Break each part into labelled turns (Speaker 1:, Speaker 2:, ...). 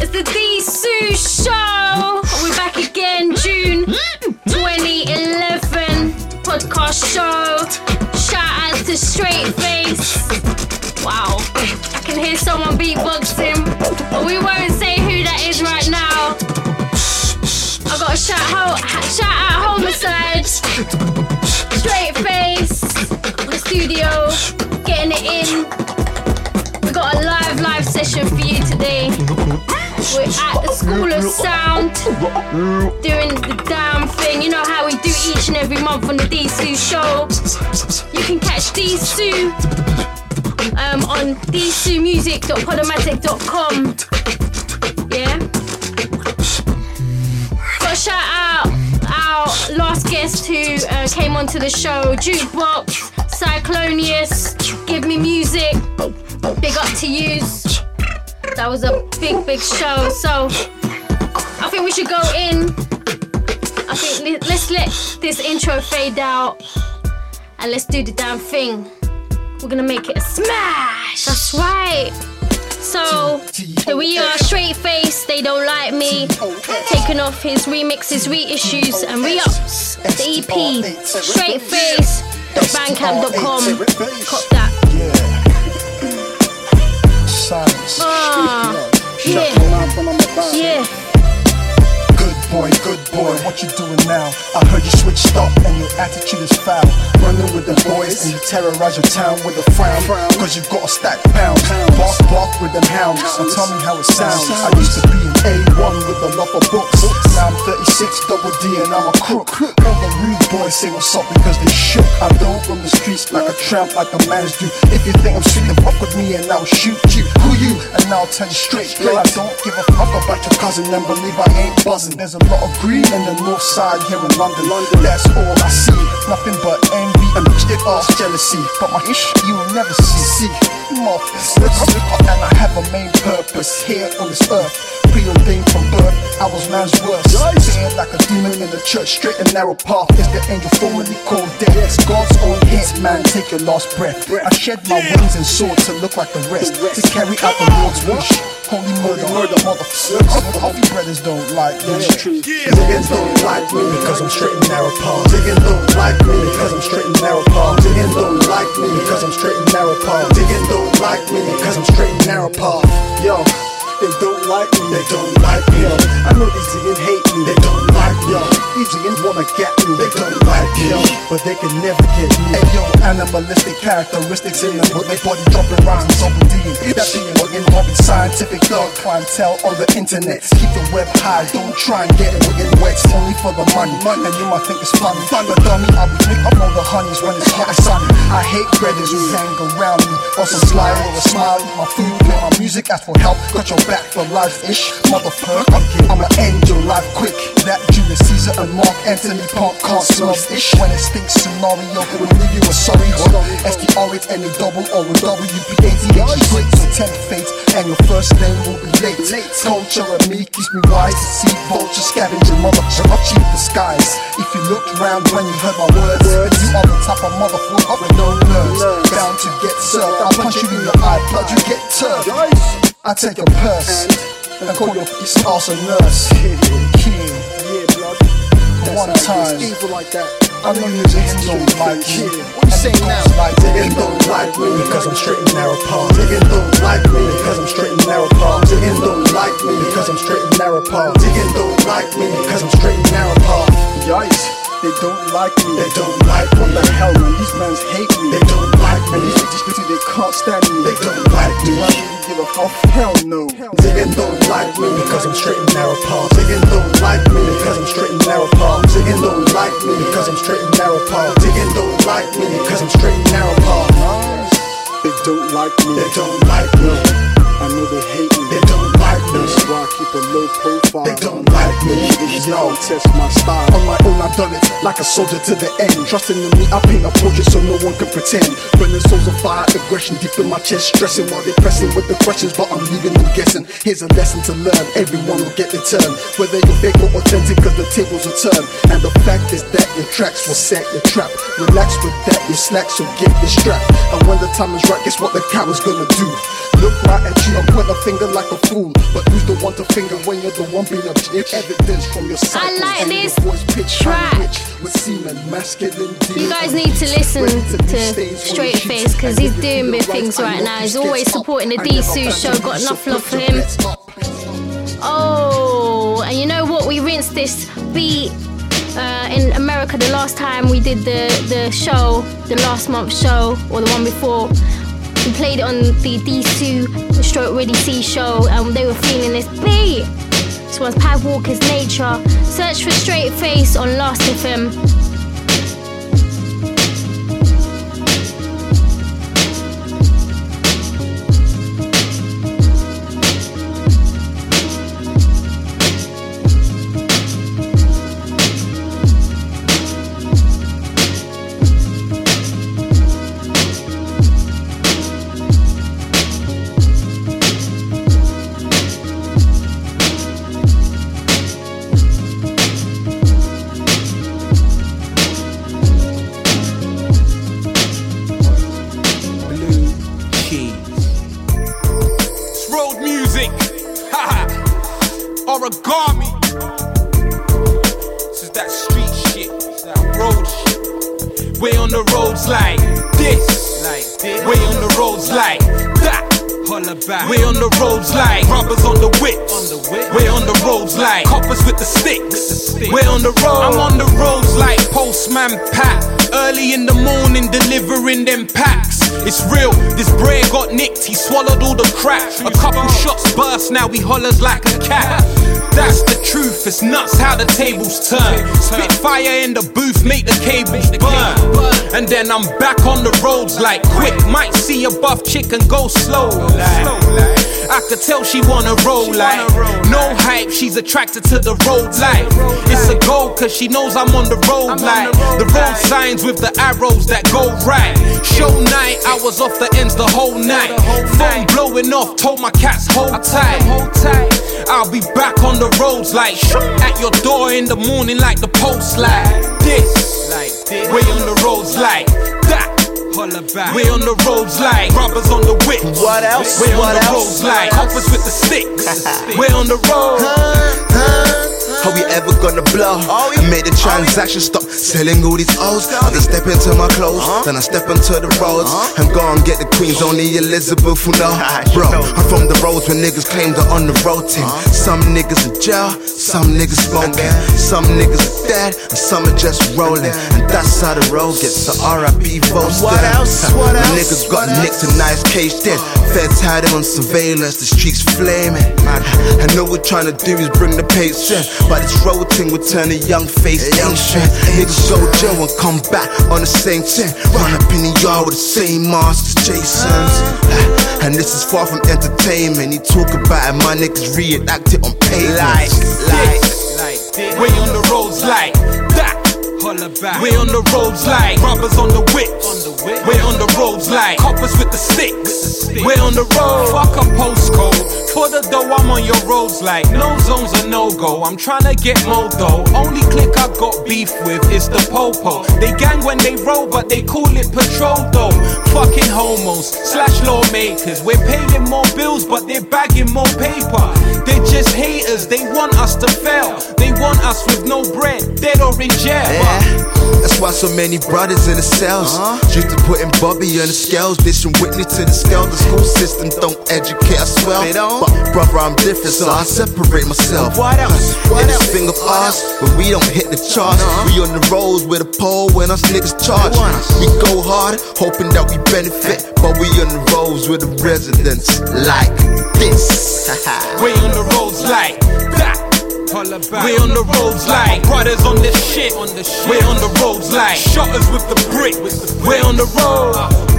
Speaker 1: It's the D-Sue Show. We're back again, June 2011 podcast show. Shout out to Straight Face. Wow, I can hear someone beatboxing, but we won't say who that is right now. I got a shout out Homicide, Straight Face, the studio, getting it in. We got a live session for you today. We're at the School of Sound, doing the damn thing. You know how we do each and every month on the D-Sue Show. You can catch D-Sue on dsuemusic.podomatic.com. Yeah. Got a shout out our last guest who came onto the show, Jukebox, Cyclonius, Give Me Music. Big up to yous. That was a big show. So I think we should go in. I think let's let this intro fade out and let's do the damn thing. We're gonna make it a smash. That's right. So here we are, Straight Face, They Don't Like Me, taking off his remixes, reissues and re-ups. The EP, Straight Face, bandcamp.com. Cop that. Yeah.
Speaker 2: Good boy, what you doing now? I heard you switched up and your attitude is foul. Running with the boys and you terrorize your town with a frown. Cause you've got a stack pounds. Bark with them hounds. Now tell me how it sounds. I used to be an A1 with a lot of books. Now I'm 36 double D and I'm a crook. All the rude boys say what's up because they shook. I don't run the streets like a tramp like a man's do. If you think I'm sweet, then fuck with me and I'll shoot you. Who you? And I'll tell you straight. Girl, I don't give a fuck about your cousin and believe I ain't buzzing. There's a lot of green in the north side here in London. That's all I see. Nothing but envy and bitch ass jealousy. But my ish you will never see. And I have a main purpose here on this earth. Preordained from birth, I was man's worst. Fearing like a demon in the church, straight and narrow path. Is the angel formerly called death. It's God's own hit, man, take your last breath. I shed my wings and sword to look like the rest, to carry out the Lord's wish. Holy murder, motherfuckers. Coffee brothers don't like me. Niggas don't like me because I'm straight and narrow path. Niggas don't like me because I'm straight and narrow path. Niggas don't like me because I'm straight and narrow path. Niggas don't like me because I'm straight and narrow path. Yo. They don't like me, they don't like me. Yo. I know these niggas hate me, they don't like me. These niggas wanna get me, they don't like me. Yo. But they can never get me. Hey yo, animalistic characteristics in them with their body dropping rhymes over D. That being looking hobby, scientific dog clientele on the internet. Keep the web high, don't try and get it within wet. Only for the money, and you might think it's funny. But dummy, I'll be pick up all the honeys when it's hot and sunny. I hate brothers who hang around me, or some slide with a smile, eat my food, play my music, ask for help, got your back for life-ish, motherfucker. I'ma end your life quick. That Julius Caesar and Mark Anthony Punk can't smell ish. When it stinks scenario, will leave you a sorry one. SDR8 any double or a WP80. Great to tempt fate, and your first name will be late. Culture and me keeps me wise. See vulture scavenging motherfucker, cheap disguise. If you looked round when you heard my words, then you are the type of motherfucker with no nerves. Bound to get served. I'll punch you in your eye, blood you get turned. I take your purse and call your ass a nurse. King, one time. I know niggas don't like me. What you saying now? Niggas don't like me because I'm straight and narrow path. Niggas don't like me because I'm straight and narrow path. Niggas don't like me because I'm straight and narrow path. Niggas don't like me because I'm straight and narrow path. Yikes. They don't like me, they don't like me. What the hell, man, these mans hate me. They don't like me, these bitches, they can't stand me. They don't like me, do I really give a fuck? Hell no. Niggas don't like me because I'm straight and narrow path. Niggas don't like me because I'm straight and narrow path. Niggas don't like me because I'm straight and narrow path. Niggas don't like me because I'm straight and narrow path. They don't like me, they don't like me. I know they hate me, they don't like me. That's why I keep a low profile. They don't like me, yo, test my style. On my own I've done it, like a soldier to the end. Trusting in me, I paint a portrait so no one can pretend. Burning souls of fire, aggression deep in my chest. Stressing while they pressing with the questions, but I'm leaving them guessing. Here's a lesson to learn, everyone will get their turn. Whether you're fake or authentic, cause the tables will turn. And the fact is that your tracks will set your trap. Relax with that, you slack, so get this strap. And when the time is right, guess what the coward's gonna do? Look right at you and point a finger like a fool. But who's the one want to finger when you're the one being object. Evidence from your cycle.
Speaker 1: I like this
Speaker 2: track.
Speaker 1: track.
Speaker 2: With semen, masculine,
Speaker 1: You guys need to listen to Straight Face because he's doing big things right now. He's always supporting the D-Sue show. Got enough love for him. Oh, and you know what? We rinsed this beat in America the last time we did the show, the last month show, or the one before. We played it on the D-Sue Stroke Ready C show, and they were feeling this beat. This one's Pat Walker's Nature. Search for Straight Face on Last FM.
Speaker 3: Origami. This is that street shit, that road shit. We're on the roads like this, we're on the roads like that. We're on the roads like rubbers on the whips. We're on the roads like coppers with the sticks. We're on the road. I'm on the roads like Postman Pat. Early in the morning delivering them packs. It's real, this Bray got nicked, he swallowed all the crack. A couple shots burst, now he hollers like a cat. That's the truth, it's nuts how the tables turn. Spit fire in the booth, make the cables burn. And then I'm back on the roads like quick. Might see a buff chick and go slow like. I could tell she wanna roll like. No hype, she's attracted to the road life. It's a goal cause she knows I'm on the road like. The road signs with the arrows that go right. Show night, I was off the ends the whole night. Phone blowing off, told my cats hold tight. I'll be back on the roads like at your door in the morning like the post like this. We're on the roads like that. We're on the roads like rubbers on the whips.
Speaker 4: What else?
Speaker 3: We're on the roads like coppers with the sticks. We're on the road.
Speaker 4: Are we ever gonna blow? And make the transaction stop selling all these O's. I just step into my clothes, then I step into the roads and go and get the queens. Only Elizabeth will know. Bro, I'm from the roads when niggas claim they're on the road team. Some niggas in jail, some niggas smoking, some niggas are dead, and some are just rolling. And that's how the road gets. So R.I.P. votes.
Speaker 5: What else? What else?
Speaker 4: Niggas got nicked and nice caged in. Feds had them on surveillance, the streets flaming. I know what we're trying to do is bring the pace in, but this road thing would turn a young face ancient. Niggas go jail and come back on the same thing. Run up in the yard with the same mask as Jason's. And this is far from entertainment. He talk about it, my niggas reenact it on pavements.
Speaker 3: We're on the roads like that. We're on the roads like rubbers on the whips. We're on the roads like coppers with the sticks. We're on the road. Fuck a postcode. For the dough, I'm on your roads like no zones are no-go. I'm tryna get modo. Only clique I got beef with is the popo. They gang when they roll, but they call it patrol though. Fucking homos / lawmakers. We're paying more bills, but they're bagging more paper. They're just haters. They want us to fail. They want us with no bread, dead or in jail.
Speaker 4: That's why so many brothers in the cells. Due to putting Bobby on the scales, dishing Whitney to the scale. The school system don't educate us well. But brother, I'm different, so I separate myself.
Speaker 5: What else?
Speaker 4: In this thing of ours, when we don't hit the charts, we on the roads with a pole when us niggas charge. We go hard, hoping that we benefit, but we on the roads with the residents like this.
Speaker 3: We on the roads like that. We're on the roads like brothers on this shit. We're on the roads like shotters with the brick. We're on the road.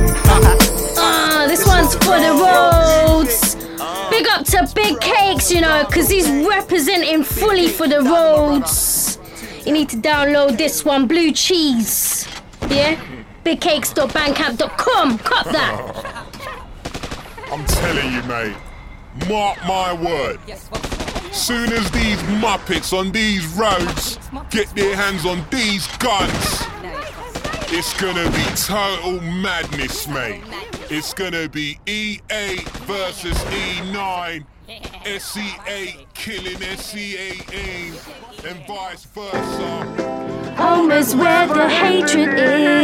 Speaker 1: This one's for the roads. Big up to Big Cakes, you know, cause he's representing fully for the roads. You need to download this one, Blue Cheese. Yeah? BigCakes.bandcamp.com. Cop that.
Speaker 6: I'm telling you, mate. Mark my word. Soon as these Muppets on these roads get their hands on these guns, it's gonna be total madness, mate. It's gonna be E8 versus E9 SC8 killing SC18 and vice versa.
Speaker 1: Home is where the hatred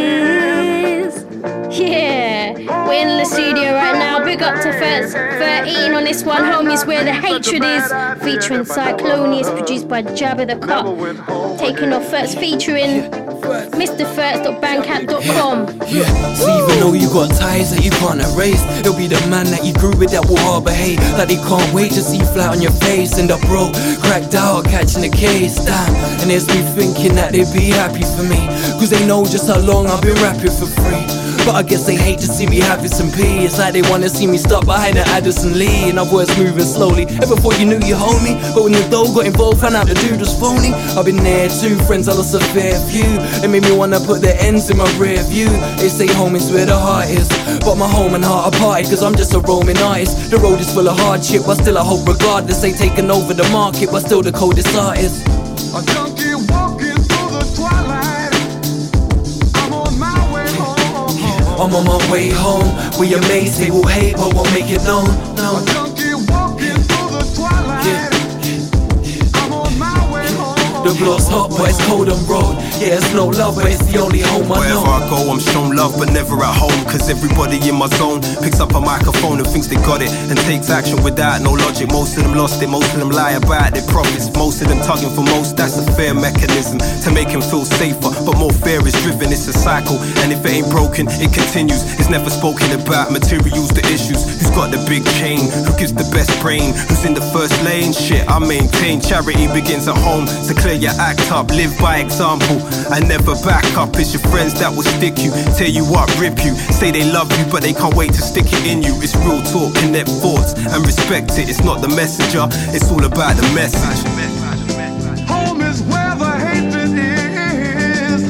Speaker 1: is. Yeah, we're in the studio right now. Big up to First 13 on this one. Home is where the hatred is. Featuring Cyclonius, produced by Jabba the Cut. Taking off first, featuring MrFirst.bandcamp.com.
Speaker 5: Yeah, so even though you got ties that you can't erase, it'll be the man that you grew with that will harbor hate, that they can't wait to see flat on your face. End up broke, cracked out, catching the case. Damn, and it's me thinking that they'd be happy for me, cause they know just how long I've been rapping for free. But I guess they hate to see me having some pee. It's like they wanna see me stuck behind an Addison Lee. In other words, moving slowly. Ever thought you knew you hold me? But when the dough got involved, found out the dude was phony. I've been there too, friends I lost a fair few. It made me wanna put the ends in my rear view. They say home is where the heart is, but my home and heart are parted, cause I'm just a roaming artist. The road is full of hardship, but still I hope regardless. They taking over the market, but still the coldest artist.
Speaker 7: A junkie walking through the twilight. I'm on my way home.
Speaker 5: I'm on my way home. We amazed, they will hate, but won't make it known. No.
Speaker 7: A junkie walking through the twilight.
Speaker 5: Yeah.
Speaker 7: I'm on my way home.
Speaker 5: The block's hot, but it's cold on road. Yeah, it's no love, but it's the only home I know.
Speaker 4: Wherever I go, I'm shown love, but never at home. Cause everybody in my zone picks up a microphone and thinks they got it, and takes action without no logic. Most of them lost it, most of them lie about their profits. Most of them tugging for most, that's a fair mechanism to make them feel safer. But more fear is driven, it's a cycle. And if it ain't broken, it continues. It's never spoken about, materials the issues. Who's got the big chain? Who gives the best brain? Who's in the first lane? Shit, I maintain. Charity begins at home, so clear your act up, live by example. I never back up, it's your friends that will stick you, tear you up, rip you, say they love you but they can't wait to stick it in you. It's real talk, connect thoughts and respect it. It's not the messenger, it's all about the message.
Speaker 7: Home is where the hatred is.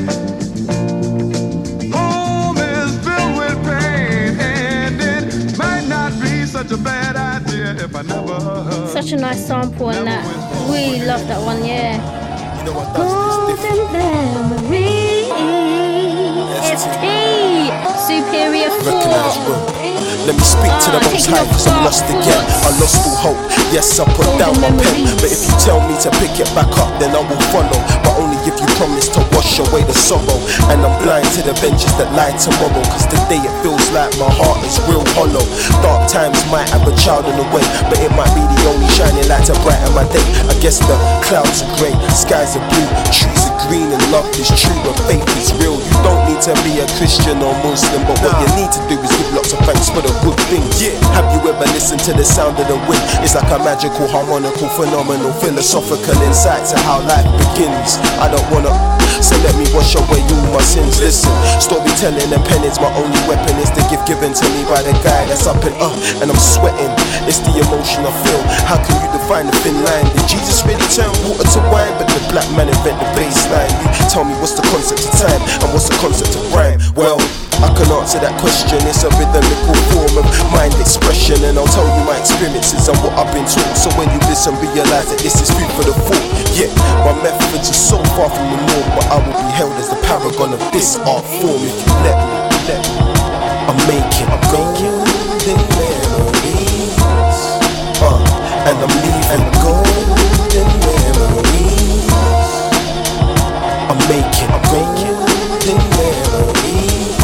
Speaker 7: Home is filled with pain, and it might not be such a bad idea if I never heard.
Speaker 1: Such a nice sample on that. Really love that one, yeah.
Speaker 4: You know what does this
Speaker 1: Golden memories. ST Superior 4.
Speaker 8: Let me speak to the most high, cause I'm lost again. I lost all hope, yes I put down my pen. But if you tell me to pick it back up, then I will follow. But only if you promise to wash away the sorrow. And I'm blind to the vengeance that lie tomorrow, cause today it feels like my heart is real hollow. Dark times might have a child in the way, but it might be the only shining light to brighten my day. I guess the clouds are grey, skies are blue, trees are green, and love is true and faith is real. You don't need to be a Christian or Muslim, but what you need to do is give lots of thanks for the good things. Yeah. Have you ever listened to the sound of the wind? It's like a magical, harmonical, phenomenal, philosophical insight to how life begins. I don't wanna, so let me wash away all my sins. Listen, storytelling and penning's my only weapon. It's the gift given to me by the guy that's up and I'm sweating. It's the emotion I feel. How can you define the thin line? Did Jesus really turn water to wine? But the black man invent the baseline. You tell me what's the concept of time and what's the concept of rhyme? Well, I can answer that question. It's a rhythmical form of mind expression, and I'll tell you my experiences and what I've been taught. So when you listen, realize that this is food for the thought. Yeah, my methods are so far from the norm, but I will be held as the paragon of this art form if you let me. I'm making golden memories, and I'm leaving golden memories. I'm making golden memories.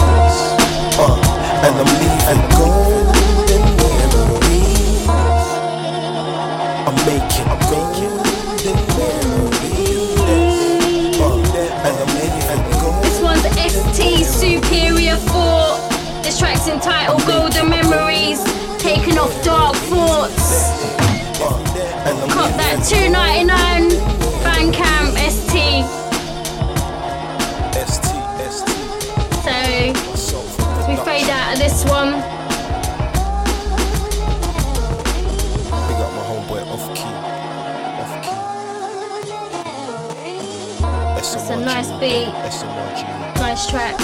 Speaker 8: And I'm leaving golden memories. I'm making golden memories. And I'm leaving golden.
Speaker 1: This one's ST Superior 4. This track's entitled Golden Memories, taking off Dark Thoughts. Cop that $2.99 Bandcamp ST. So we fade out of this one.
Speaker 8: Big up my homeboy Off Key.
Speaker 1: It's a nice beat. Nice track.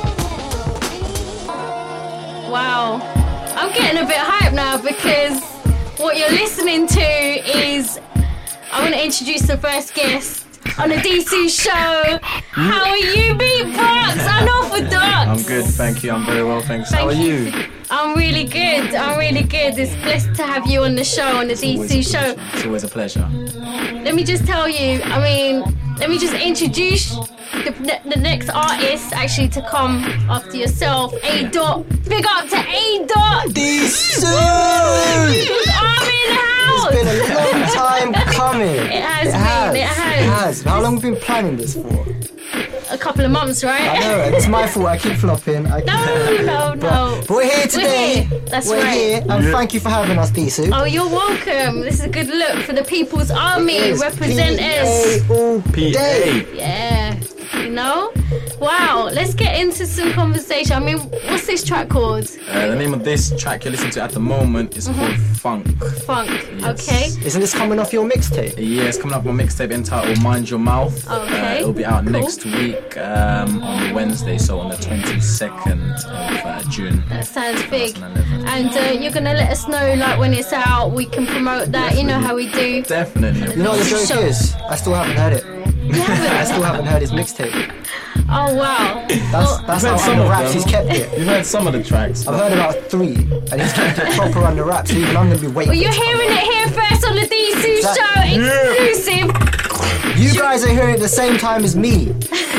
Speaker 1: Wow. I'm getting a bit hyped now because what you're listening to is, I'm going to introduce the first guest. on the DC show. How are you, Beatbox? Unorthodox.
Speaker 9: I'm good, thank you. I'm very well, thanks. How are you?
Speaker 1: I'm really good. It's blessed to have you on the show, on the DC show.
Speaker 9: It's always a pleasure.
Speaker 1: Let me just tell you, let me just introduce the next artist actually to come after yourself. A Dot. Big up to A Dot.
Speaker 10: DC!
Speaker 1: Army in the house.
Speaker 10: It's been a long time coming.
Speaker 1: It has.
Speaker 10: How long have we been planning this for?
Speaker 1: A couple of months, right?
Speaker 10: I know, it's my fault. I keep flopping.
Speaker 1: No.
Speaker 10: But we're here today.
Speaker 1: We're here.
Speaker 10: And thank you for having us, DC.
Speaker 1: Oh, you're welcome. This is a good look for the People's Army representatives.
Speaker 10: P.A.
Speaker 1: Yeah. You know? Wow. Let's get into some conversation. I mean, what's this track called?
Speaker 9: The name of this track you're listening to at the moment is called Funk.
Speaker 1: Funk.
Speaker 9: Yes.
Speaker 1: Okay.
Speaker 10: Isn't this coming off your mixtape?
Speaker 9: Yeah, it's coming up on my mixtape entitled Mind Your Mouth.
Speaker 1: Okay.
Speaker 9: It'll be out next week on Wednesday, so on the 22nd of June.
Speaker 1: That sounds big. And you're going to let us know, like, when it's out, we can promote that.
Speaker 9: Definitely.
Speaker 1: You know how we do.
Speaker 9: Definitely.
Speaker 10: You know what the joke is? I still haven't heard it. I still haven't heard his mixtape.
Speaker 1: Oh, wow.
Speaker 10: That's how under wraps he's kept it.
Speaker 9: You've heard some of the tracks.
Speaker 10: I've heard about 3, and he's kept it proper under wraps. So even I'm going to be waiting.
Speaker 1: Well, you're hearing it here first on the DC show. Exclusive.
Speaker 10: You guys are hearing it at the same time as me.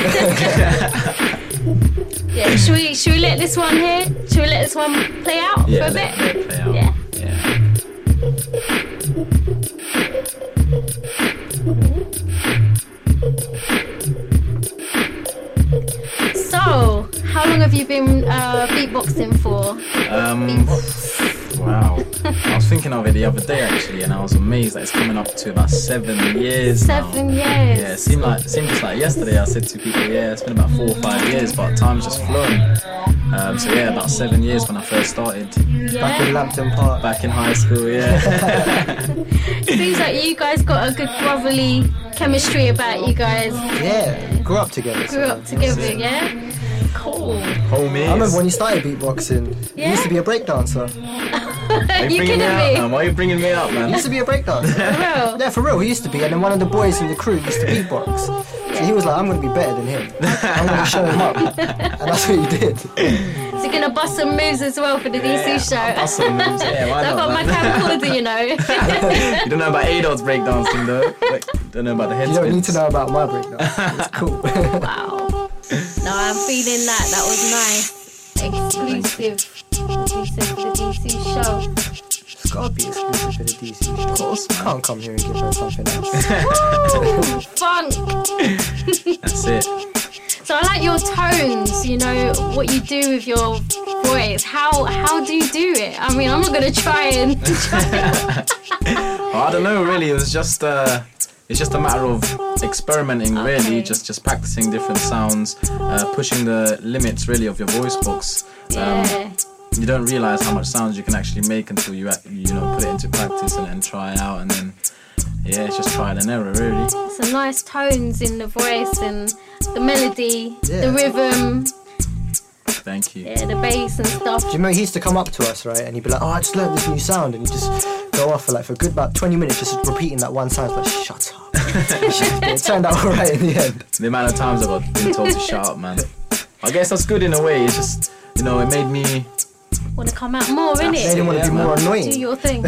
Speaker 1: Yeah, should we let this one here? Should we let this one play out for a bit?
Speaker 9: Let it play out.
Speaker 1: Yeah. So, how long have you been beatboxing for?
Speaker 9: Wow. I was thinking of it the other day actually, and I was amazed that it's coming up to about 7 years now.
Speaker 1: 7 years.
Speaker 9: Yeah, it seemed just like yesterday I said to people, yeah, it's been about 4 or 5 years, but time's just flown. So yeah, about 7 years when I first started.
Speaker 1: Yeah.
Speaker 10: Back in Lambton Park.
Speaker 9: Back in high school, yeah.
Speaker 1: Seems like you guys got a good brotherly chemistry about you guys.
Speaker 10: Yeah, grew up together.
Speaker 1: Yeah? Cool.
Speaker 9: Homies.
Speaker 10: I remember when you started beatboxing, you used to be a breakdancer.
Speaker 1: You kidding me?
Speaker 9: Why are you bringing me up, man?
Speaker 10: He used to be a breakdancer.
Speaker 1: For real?
Speaker 10: Yeah, for real, he used to be. And then one of the boys in the crew used to beatbox. So he was like, I'm going to be better than him. I'm going to show him up. And that's what he did.
Speaker 1: So you're going to bust some moves as well for the DC show?
Speaker 9: Bust some moves, yeah, why
Speaker 1: I've
Speaker 9: not?
Speaker 1: got my camcorder, you know.
Speaker 9: You don't know about A-Dot's breakdancing though. Like, don't know about the head
Speaker 10: You don't
Speaker 9: spins.
Speaker 10: need to know about my breakdance. It's cool.
Speaker 1: Wow. No, I'm feeling that. That was nice. Exclusive for the DC show.
Speaker 10: It's got to be exclusive for the DC show. Of course, I can't come here and give her something else.
Speaker 1: Woo! Funk.
Speaker 9: That's it.
Speaker 1: So I like your tones, you know, what you do with your voice. How do you do it? I mean, I'm not going to try and...
Speaker 9: I don't know, really. It's just a matter of experimenting, really. Just practicing different sounds, pushing the limits, really, of your voice box. You don't realise how much sounds you can actually make until you put it into practice and try out, and then it's just trial and error, really.
Speaker 1: Some nice tones in the voice and the melody, the rhythm.
Speaker 9: Thank you.
Speaker 1: Yeah, the bass and stuff.
Speaker 10: Do you remember he used to come up to us, right? And he'd be like, I just learned this new sound. And he'd just go off for a good about 20 minutes just repeating that one sound. It's like, shut up. It turned out alright in the end.
Speaker 9: The amount of times I've been told to shut up, man. I guess that's good in a way. It's just, it made me...
Speaker 1: want to come out more, innit?
Speaker 10: They didn't want to be more annoying.
Speaker 1: Do your thing.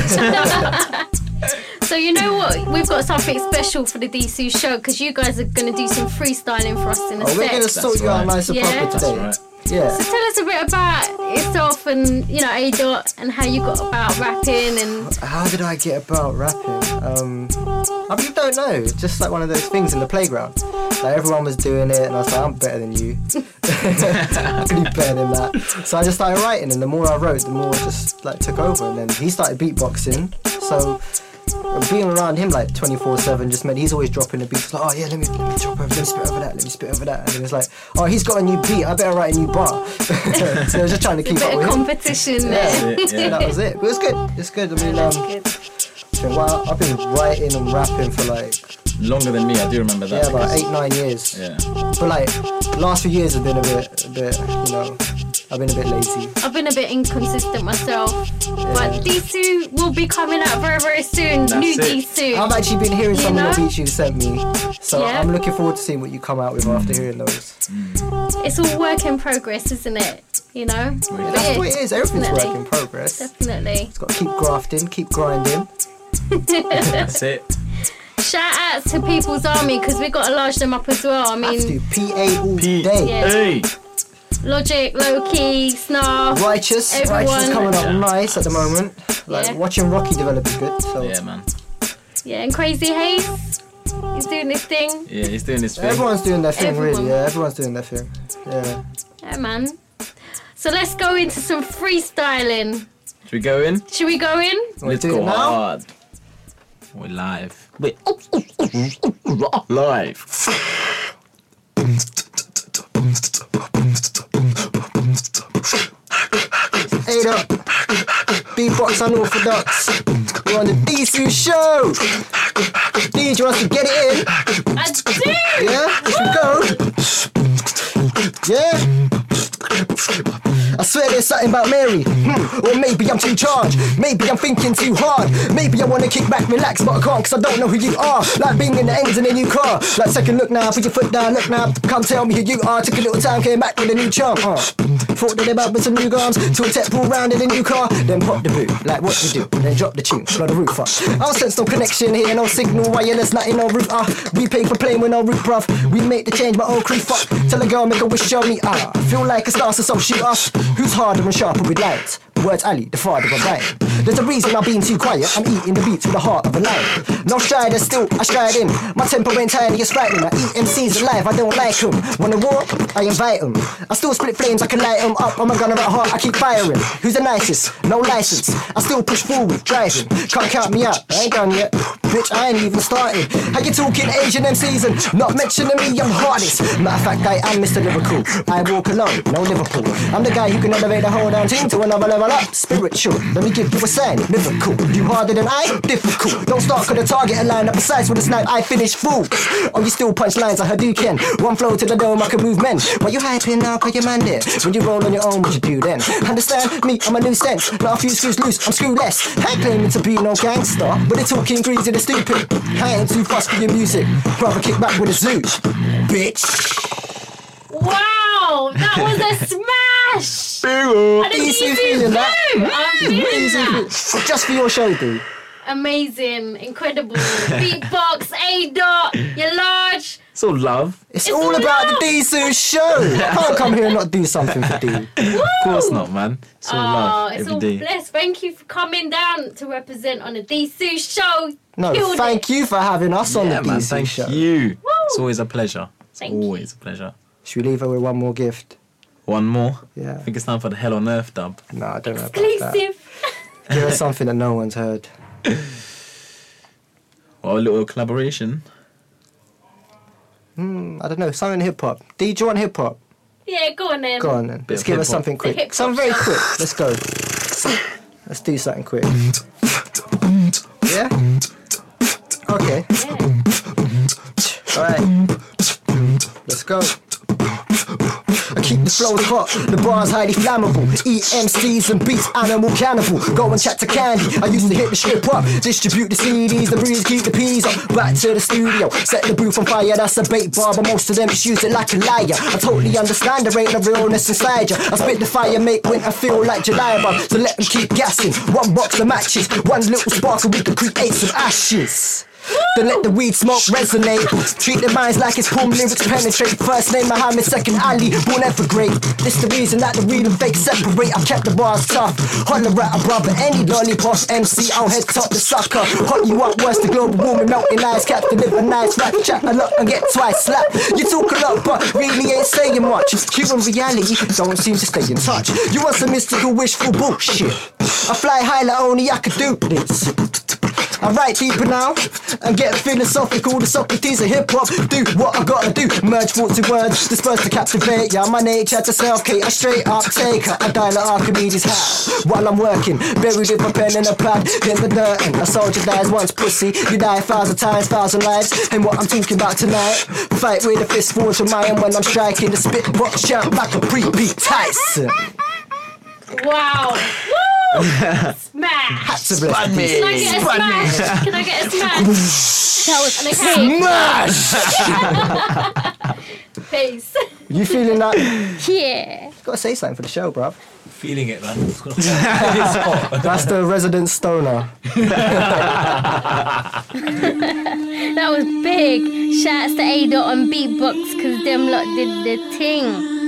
Speaker 1: So you know what? We've got something special for the DC show because you guys are going to do some freestyling for us in a sec.
Speaker 10: We're going to sort you out nice and proper today.
Speaker 9: Right.
Speaker 10: Yeah.
Speaker 1: So tell us a bit about yourself and, A Dot and how you got about rapping and...
Speaker 10: How did I get about rapping? I really don't know. It's just like one of those things in the playground. Like everyone was doing it and I was like, I'm better than you. I'm really better than that. So I just started writing, and the more I wrote, the more it just took over. And then he started beatboxing. So being around him 24/7 just meant he's always dropping a beat. It's like, oh yeah, let me drop over, let me spit over that, let me spit over that. And then it's like, oh, he's got a new beat, I better write a new bar. So I was just trying to keep up with him.
Speaker 1: Competition there.
Speaker 10: Yeah, that was it. But it's good. It's good. I mean, I've been writing and rapping for
Speaker 9: longer than me, I do remember that.
Speaker 10: Yeah, about 8-9 years.
Speaker 9: Yeah.
Speaker 10: But last few years have been a bit, I've been a bit lazy.
Speaker 1: I've been a bit inconsistent myself. But Disu will be coming out very, very soon. New Disu.
Speaker 10: I've actually been hearing some of the beats you sent me. So
Speaker 1: Yeah.
Speaker 10: I'm looking forward to seeing what you come out with after hearing those.
Speaker 1: It's all work in progress, isn't it? You know?
Speaker 10: That's what it is. Everything's
Speaker 1: Definitely.
Speaker 10: work in progress.
Speaker 1: Definitely.
Speaker 10: It's got to keep grafting, keep grinding.
Speaker 9: That's it.
Speaker 1: Shout out to People's Army because we got to large them up as well. I
Speaker 10: Have to.
Speaker 1: mean,
Speaker 10: PA all day.
Speaker 1: Yeah. Logic, Low Key, Snarf,
Speaker 10: Righteous.
Speaker 1: everyone.
Speaker 10: Righteous is coming up nice at the moment. Like
Speaker 1: Yeah.
Speaker 10: watching Rocky develop is good. So
Speaker 9: Yeah, man.
Speaker 1: Yeah, and Crazy Haze, he's doing this thing.
Speaker 9: Yeah, he's doing his thing.
Speaker 10: everyone's doing their thing,
Speaker 1: Everyone.
Speaker 10: really. Yeah, everyone's doing their thing. Yeah.
Speaker 1: Yeah, man. So let's go into some freestyling.
Speaker 9: Should we go in?
Speaker 1: Should we go in?
Speaker 9: Let's
Speaker 10: do
Speaker 9: go
Speaker 10: it now?
Speaker 9: hard. We're live. Wait. Live.
Speaker 10: Hey up. Beatbox Unorthodox. We're on the Disu show. DJ wants to get it in.
Speaker 1: I do!
Speaker 10: Yeah, here we go. Yeah. I swear there's something about Mary. Or maybe I'm too charged. Maybe I'm thinking too hard. Maybe I wanna kick back, relax, but I can't cause I don't know who you are. Like being in the ends in a new car. Like second look now, put your foot down, look now. Come tell me who you are. Took a little time, came back with a new charm. Thought that they about with some new gums. Till tech pull round in a new car. Then pop the boot, like what you do. Then drop the tune, blow the roof up. I'll sense no connection here, no signal, wireless, nothing, no route. We pay for playing with no root, bruv. We make the change, my old crew fuck. Tell a girl, make a wish, show me. Feel like a star, so shoot us. Who's harder and sharper with light? Words Ali, the father of rhyme. There's a reason I'm being too quiet. I'm eating the beats with the heart of a lion. No strider, still I stride in. My temper ain't tiny, it's frightening. I eat MCs alive, I don't like them. Want a war? I invite them. I still split flames, I can light them up. I'm a gunner at heart, I keep firing. Who's the nicest? No license. I still push forward, driving. Can't count me out, I ain't done yet. Bitch, I ain't even started. How you talking Asian MCs and not mentioning me, I'm hardest. Matter of fact, I am Mr. Liverpool. I walk alone, no Liverpool. I'm the guy who can elevate the whole damn team to another level up. Spiritual, let me give you a sign. Miracle, you harder than I? Difficult. Don't start cause the target a line up besides with a snipe. I finish full. Oh, you still punch lines, I Hadouken. One flow to the dome, I can move men. Why you hyping now, call your man there? When you roll on your own, what you do then? Understand me, I'm a new sense. Not a few screws loose, I'm screwless. I ain't claiming to be no gangster, but they're talking greasy, they're stupid. I ain't too fussed for your music. Rather kick back with a zoo. Bitch.
Speaker 1: Wow, that was a smash!
Speaker 10: Easy feeling that.
Speaker 1: I'm feeling that.
Speaker 10: Just for your show, dude.
Speaker 1: Amazing, incredible. Beatbox, A-Dot, you're large.
Speaker 9: It's all love.
Speaker 10: It's all about the Disu show. I can't come here and not do something for D.
Speaker 9: Of course not, man. It's all love
Speaker 1: It's
Speaker 9: every
Speaker 1: all
Speaker 9: day.
Speaker 1: blessed. Thank you for coming down to represent on the Disu show.
Speaker 10: No,
Speaker 1: Killed
Speaker 10: thank you for having us on the
Speaker 9: Yeah, man.
Speaker 10: Disu
Speaker 9: Thank
Speaker 10: show.
Speaker 9: you. It's always a pleasure. It's
Speaker 1: Thank you.
Speaker 9: always a pleasure.
Speaker 10: Should we leave her with one more gift?
Speaker 9: One more.
Speaker 10: Yeah.
Speaker 9: I think it's time for the Hell on Earth dub.
Speaker 10: No, I don't know about that.
Speaker 1: Exclusive.
Speaker 10: Give us something that no one's heard.
Speaker 9: Well, a little collaboration.
Speaker 10: I don't know, something hip hop. D, do you want hip hop?
Speaker 1: Yeah, go on then.
Speaker 10: Go on then. Let's
Speaker 9: of
Speaker 10: give us
Speaker 9: hip-hop.
Speaker 10: something
Speaker 1: The
Speaker 10: quick.
Speaker 1: hip-hop
Speaker 10: Something very
Speaker 1: show.
Speaker 10: quick. Let's go. Let's do something quick. Yeah? Okay. Alright. Let's go. I keep the flows hot, the bars highly flammable. Eat MCs and beats, animal cannibal. Go and chat to Candy, I used to hit the strip up. Distribute the CDs, the breeze, keep the peas up. Back to the studio, set the booth on fire. That's a bait bar, but most of them just use it like a liar. I totally understand there ain't no realness inside ya. I spit the fire, make winter feel like July, bruv. So let them keep gassing. One box of matches, one little sparkle, we can create some ashes. Then let the weed smoke resonate. Treat the minds like it's poem lyrics penetrate. First name Muhammad, second Ali, born ever great. This the reason that the real and fake separate. I've kept the bars tough. Holler at a brother, any lollipop MC, I'll head top the sucker. Hot you up worse, the global warming, melting ice cap. Deliver nice rap, chat a lot and get twice slapped. You talk a lot but really ain't saying much. Human reality don't seem to stay in touch. You want some mystical wishful bullshit. I fly high like only I could do this. I write deeper now and get philosophical. The Socrates of hip hop. Do what I gotta do. Merge thoughts and words, disperse to captivate. Yeah, my nature to self-cate. I straight up take her. I die like Archimedes' hat while I'm working. Buried with my pen and a pad in the dirt. And a soldier dies once, pussy. You die 1,000 times, 1,000 lives. And what I'm talking about tonight. Fight with a fist forged of mine when I'm striking the spit box champ like a pre-Pete Tyson.
Speaker 1: Wow. Woo! Smash.
Speaker 10: Spud me.
Speaker 1: Can I get a smash? Can I get a smash? That was
Speaker 10: Smash!
Speaker 1: Peace.
Speaker 10: You feeling that?
Speaker 1: Yeah.
Speaker 10: Gotta say something for the show, bruv.
Speaker 11: Feeling it, man.
Speaker 10: That's the resident stoner.
Speaker 1: That was big. Shouts to A-Dot and Beatbox, because them lot did the thing.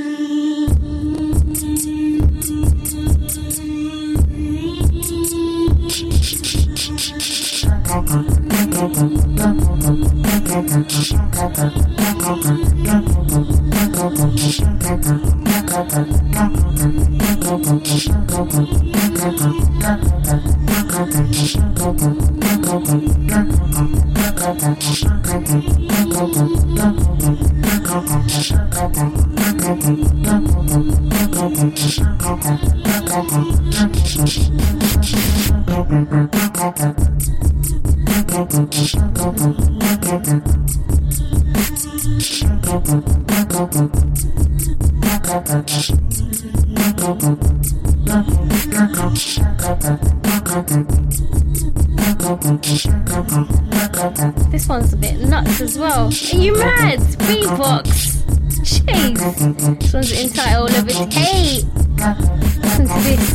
Speaker 1: This one's a bit nuts as well. Are you mad? Beatbox. Jeez. This one's entitled Levitate. Listen to this.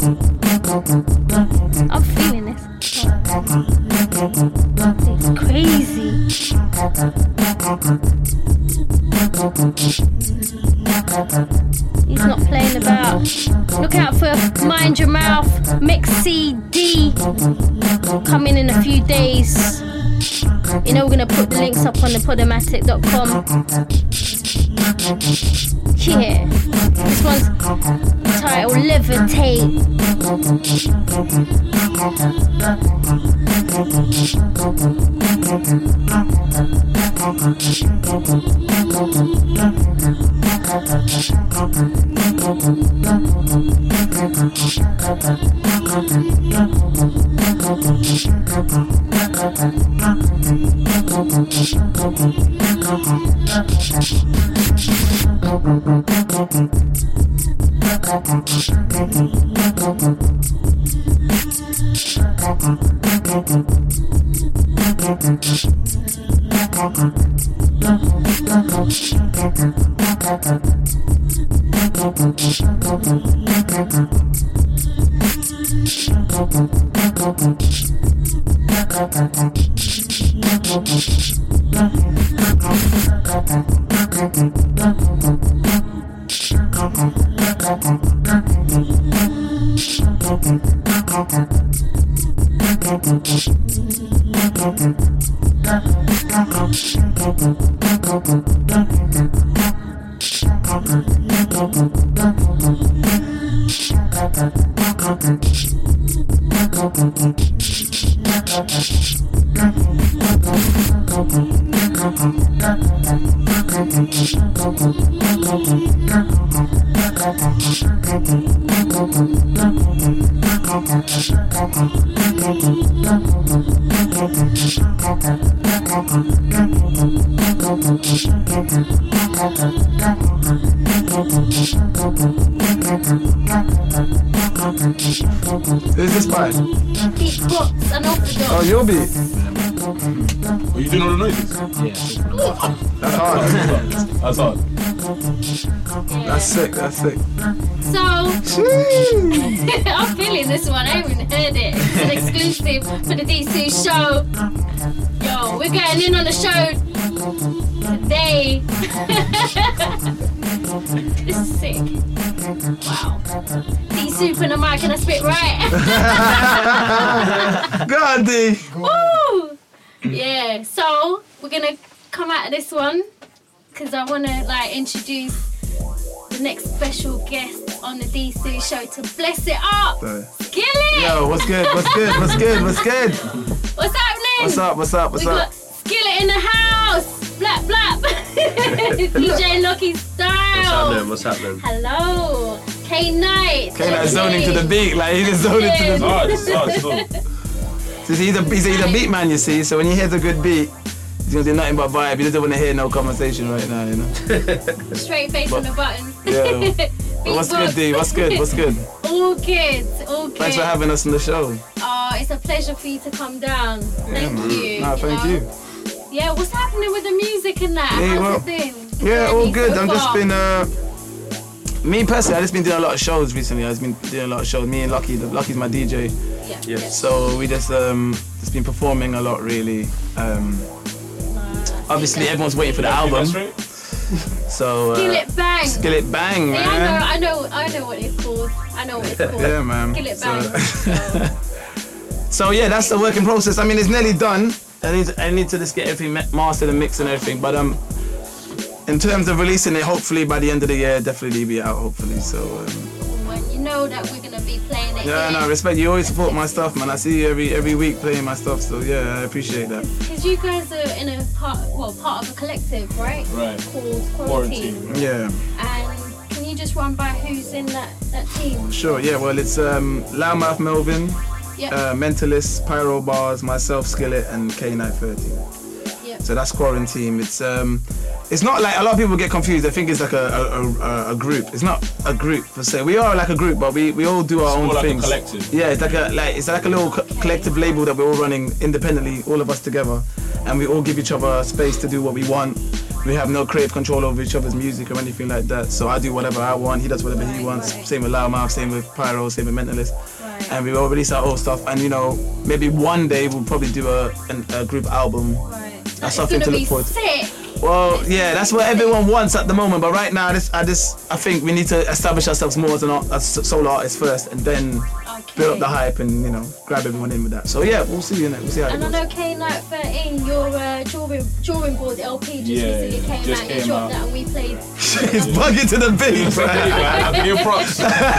Speaker 1: I'm feeling this. It's crazy. He's not playing about. Look out for Mind Your Mouth Mix CD coming in a few days. You know we're gonna put the links up on the podomatic.com. Yeah, this one's titled Levitate.
Speaker 12: Who's this by?
Speaker 1: Beatbox and Orthodox.
Speaker 12: Oh, your beat.
Speaker 6: Are you doing all the noises?
Speaker 11: Yeah.
Speaker 12: That's hard.
Speaker 6: That's hard.
Speaker 12: That's sick. That's sick.
Speaker 1: So, I'm feeling this one. I haven't heard it. It's an exclusive for the DC show. Yo, we're getting in on the show today. This is sick. Wow. D Soup in the mic, and I spit right.
Speaker 12: Go on, D.
Speaker 1: Woo! Yeah, so we're gonna come out of this one because I wanna introduce the next special guest on the DC show to bless it up. Skillet!
Speaker 12: Yo, what's good? What's good? What's good? What's good?
Speaker 1: What's happening?
Speaker 12: What's up? What's up? What's
Speaker 1: we
Speaker 12: up?
Speaker 1: got Skillet in the house. Blap blap. DJ Lucky style.
Speaker 13: What's happening?
Speaker 1: Hello. K-Night.
Speaker 12: K-Night zoning to the beat, like he's zoning to the beat. So he's a beat man, you see. So when he hears a good beat, he's gonna do nothing but vibe. He doesn't want to hear no conversation right now, you know.
Speaker 1: Straight face on the button.
Speaker 12: Yeah. What's good, D? What's good? What's good?
Speaker 1: All good, all good.
Speaker 12: Thanks for having us on the show.
Speaker 1: Oh, it's a pleasure for you to come down. Thank you.
Speaker 12: No, thank you.
Speaker 1: Yeah, what's happening with the music and that?
Speaker 12: Yeah,
Speaker 1: How's
Speaker 12: well,
Speaker 1: it been?
Speaker 12: Yeah, all good.
Speaker 1: So
Speaker 12: I'm just
Speaker 1: far?
Speaker 12: been me personally, I've just been doing a lot of shows recently. I've been doing a lot of shows. Me and Lucky's my DJ.
Speaker 1: Yeah.
Speaker 12: So we just been performing a lot really. Obviously everyone's waiting for the album. So
Speaker 1: Skillet Bang.
Speaker 12: Skillet Bang,
Speaker 1: See,
Speaker 12: man.
Speaker 1: I know what it's called. I know what it's called.
Speaker 12: Yeah, man.
Speaker 1: Skillet Bang.
Speaker 12: So yeah, that's the working process. I mean, it's nearly done. I need to just get everything mastered and mixed and everything. But in terms of releasing it, hopefully by the end of the year, definitely be out. Hopefully, so.
Speaker 1: When you know that we're gonna be playing it.
Speaker 12: Yeah, no, respect. You always support my stuff, man. I see you every week playing my stuff. So yeah, I appreciate that.
Speaker 1: Because you guys are in a part of a collective, right?
Speaker 12: Right.
Speaker 1: Called Quarantine.
Speaker 12: Yeah.
Speaker 1: And can you just run by who's in that team?
Speaker 12: Sure. Yeah. Well, it's Loudmouth Melvin,
Speaker 1: Yep.
Speaker 12: Mentalist, Pyro Bars, myself, Skillet, and K930.
Speaker 1: Yep.
Speaker 12: So that's Quarantine. It's not like a lot of people get confused. They think it's like a group. It's not a group per se. We are like a group, but we all do our own
Speaker 13: more like a
Speaker 12: things.
Speaker 13: collective.
Speaker 12: Yeah, it's like a little collective label that we're all running independently, all of us together, and we all give each other space to do what we want. We have no creative control over each other's music or anything like that. So I do whatever I want. He does whatever he wants. Same with Loudmouth. Same with Pyro. Same with Mentalist. And we all release our own stuff. And maybe one day we'll probably do a group album. That's something to look forward to. Well, yeah, that's what everyone wants at the moment. But right now, I think we need to establish ourselves more as solo artists first, and then build up the hype and grab everyone in with that. So yeah, we'll see. We'll see how it
Speaker 1: And I
Speaker 12: goes.
Speaker 1: know K913, your drawing board LP just recently came out. You dropped that and we played.
Speaker 12: It's bugging to the beat.
Speaker 13: I'll give you props.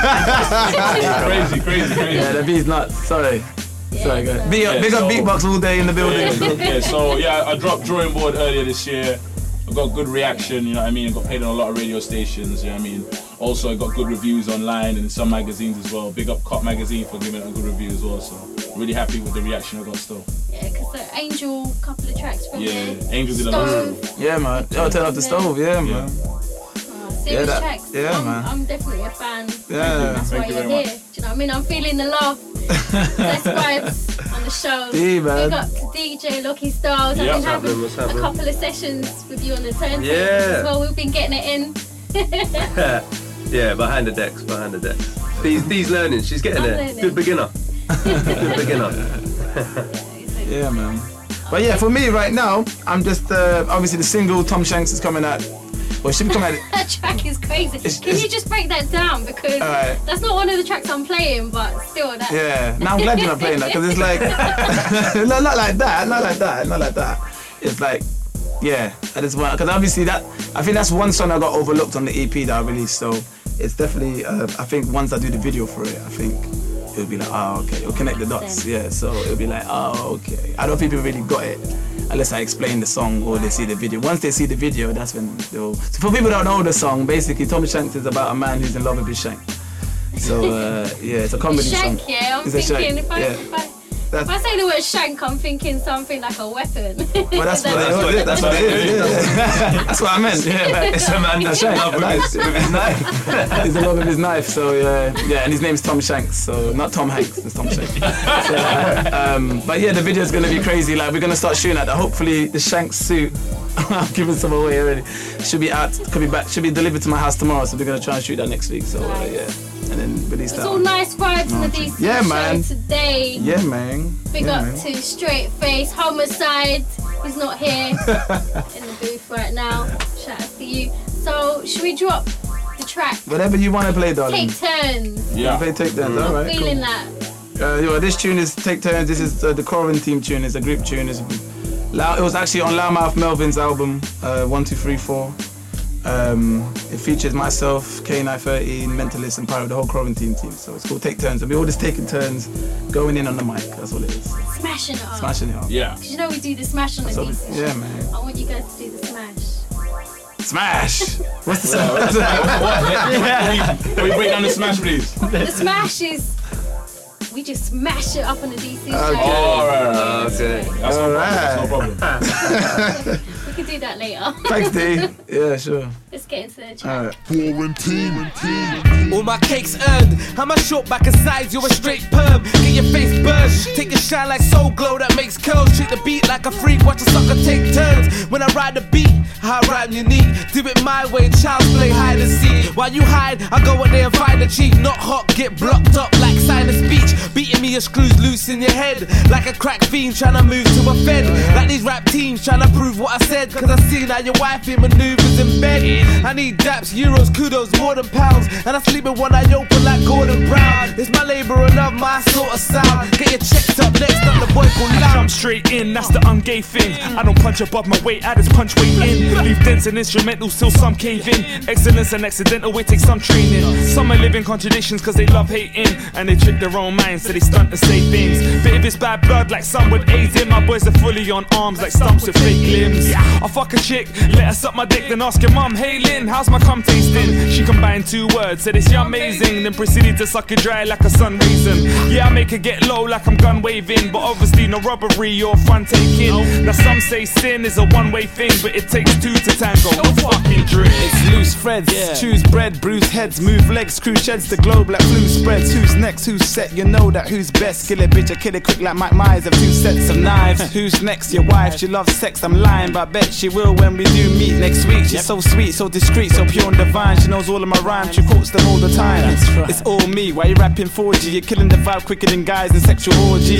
Speaker 13: Crazy.
Speaker 12: Yeah, the beat's nuts. Sorry. Sorry, guys. Big up Beatbox all day in the building.
Speaker 13: I dropped Drawing Board earlier this year. I got good reaction, you know what I mean? I got played on a lot of radio stations, you know what I mean? Also, I got good reviews online and in some magazines as well. Big up Cop Magazine for giving it a good review as well, so really happy with the reaction I got still.
Speaker 1: Yeah, because the Angel, couple of tracks from there.
Speaker 13: Angel did a lot.
Speaker 12: Yeah, man. Turn off the stove, yeah, man.
Speaker 1: Serious tracks.
Speaker 12: Yeah, man.
Speaker 1: I'm definitely a fan.
Speaker 12: Yeah.
Speaker 1: That's why you're here. Do you know what I mean? I'm feeling the love. Best vibes on the show.
Speaker 12: Yeah, man.
Speaker 1: Big up to DJ Lucky Styles. I've been having a couple of sessions with you on the turntable as well. We've been getting it in.
Speaker 14: Yeah, behind the decks. These learning, she's getting there.
Speaker 1: learning.
Speaker 14: Good beginner. Good beginner.
Speaker 12: Yeah, man. But yeah, for me right now, I'm just obviously the single Tom Shanks is coming out. Well, it should be coming out.
Speaker 1: That track is crazy. Can you just break that down? Because
Speaker 12: Alright.
Speaker 1: that's not one of the tracks I'm playing, but still that.
Speaker 12: Yeah. Now I'm glad you're not playing that because it's like no, not like that. It's like yeah, I just want because obviously I think that's one song I got overlooked on the EP that I released. So it's definitely I think once I do the video for it, I think it'll be like okay, it'll connect the dots. Yeah, so it'll be like okay. I don't think people really got it unless I explain the song or they see the video. Once they see the video, that's when they'll. So for people that don't know the song, basically Tom Shanks is about a man who's in love with his shank. So yeah, it's a comedy
Speaker 1: Shank,
Speaker 12: song.
Speaker 1: yeah. I'm
Speaker 12: It's a
Speaker 1: thinking
Speaker 12: shank,
Speaker 1: if I say the word shank, I'm thinking something like a weapon.
Speaker 12: Well, that's what it is. That's what it is. Yeah. That's what I meant. Yeah,
Speaker 14: It's a man that's in love with his knife.
Speaker 12: He's in love with his knife. So yeah, and his name's Tom Shanks. So not Tom Hanks. It's Tom Shanks. So, but yeah, the video's gonna be crazy. Like we're gonna start shooting at that. Hopefully the Shanks suit. I'm giving some away already. Should be out. Could be back. Should be delivered to my house tomorrow. So we're gonna try and shoot that next week. So yeah. And then release
Speaker 1: It's
Speaker 12: that.
Speaker 1: all nice vibes in the DC show today.
Speaker 12: Yeah, man.
Speaker 1: Big up to Straight Face Homicide, who's not here in the booth right now. Shout out to you. So, should we drop the track?
Speaker 12: Whatever you want to play, darling.
Speaker 1: Take turns.
Speaker 12: Yeah. Play Take Turns. All right.
Speaker 1: Feeling
Speaker 12: Cool.
Speaker 1: that.
Speaker 12: This tune is Take Turns. This is the Quarantine tune. It's a group tune. It was actually on Loudmouth Melvin's album 1234. It features myself, K913, Mentalist, and Pyro, the whole Quarantine team. So it's called Take Turns, and we're all just taking turns going in on the mic. That's all it is.
Speaker 1: Smashing it up.
Speaker 12: Smashing it up.
Speaker 13: Yeah.
Speaker 1: Because you know we do the smash on the DC show.
Speaker 12: Yeah, man.
Speaker 1: I want you guys to do the smash.
Speaker 12: Smash! What's the
Speaker 13: Can we break down the smash, please?
Speaker 1: The smash is we just smash it up on the DC show.
Speaker 13: Alright.
Speaker 14: Okay.
Speaker 13: That's no problem.
Speaker 1: We can do that later.
Speaker 12: Thanks, D. Yeah, sure.
Speaker 1: Let's get get into the chat.
Speaker 15: All my cakes earned. I'm a short back and sides, you're a straight perm. Get your face burned. Take a shine like Soul Glow that makes curls. Treat the beat like a freak, watch a sucker take turns. When I ride the beat, I rhyme unique. Do it my way, child's play hide and seek. While you hide, I go out there and find a cheat. Not hot, get blocked up like sign of speech. Beating me, your screws loose in your head. Like a crack fiend trying to move to a fed. Like these rap teams trying to prove what I said. Cause I seen how your wifey maneuvers in bed. I need daps, euros, kudos, more than pounds. And I sleep with one eye open like Gordon Brown. It's my labor of love, my sort of sound. Get your checked up, next up the boy called Loud.
Speaker 16: I'm straight in, that's the ungay thing. I don't punch above my weight, I just punch weight in. Leave dents and instrumentals till some cave in. Excellence and accidental, it takes some training. Some are living contradictions cause they love hating. And they trick their own minds so they stunt and say things. But if it's bad blood like some with AIDS in, my boys are fully on arms like stumps with fake limbs. I fuck a chick, let her suck my dick, then ask her mum, hey Lynn, how's my cum tasting? She combined two words, said it's amazing, then proceeded to suck it dry like a sun raisin. Yeah, I make her get low like I'm gun waving, but obviously no robbery or fun taking. Now some say sin is a one-way thing, but it takes two to tango. No fucking drink.
Speaker 17: It's loose threads, choose bread, bruise heads, move legs, crew sheds the globe like flu spreads. Who's next, who's set, you know that who's best. Kill a bitch, I kill it quick like Mike Myers of 2 sets of knives. Who's next, your wife, she loves sex, I'm lying, but I bet she will when we do meet next week. She's so sweet, so discreet, so pure and divine. She knows all of my rhymes, she quotes them all the time. It's all me, why you rapping 4G? You're killing the vibe quicker than guys in sexual orgies.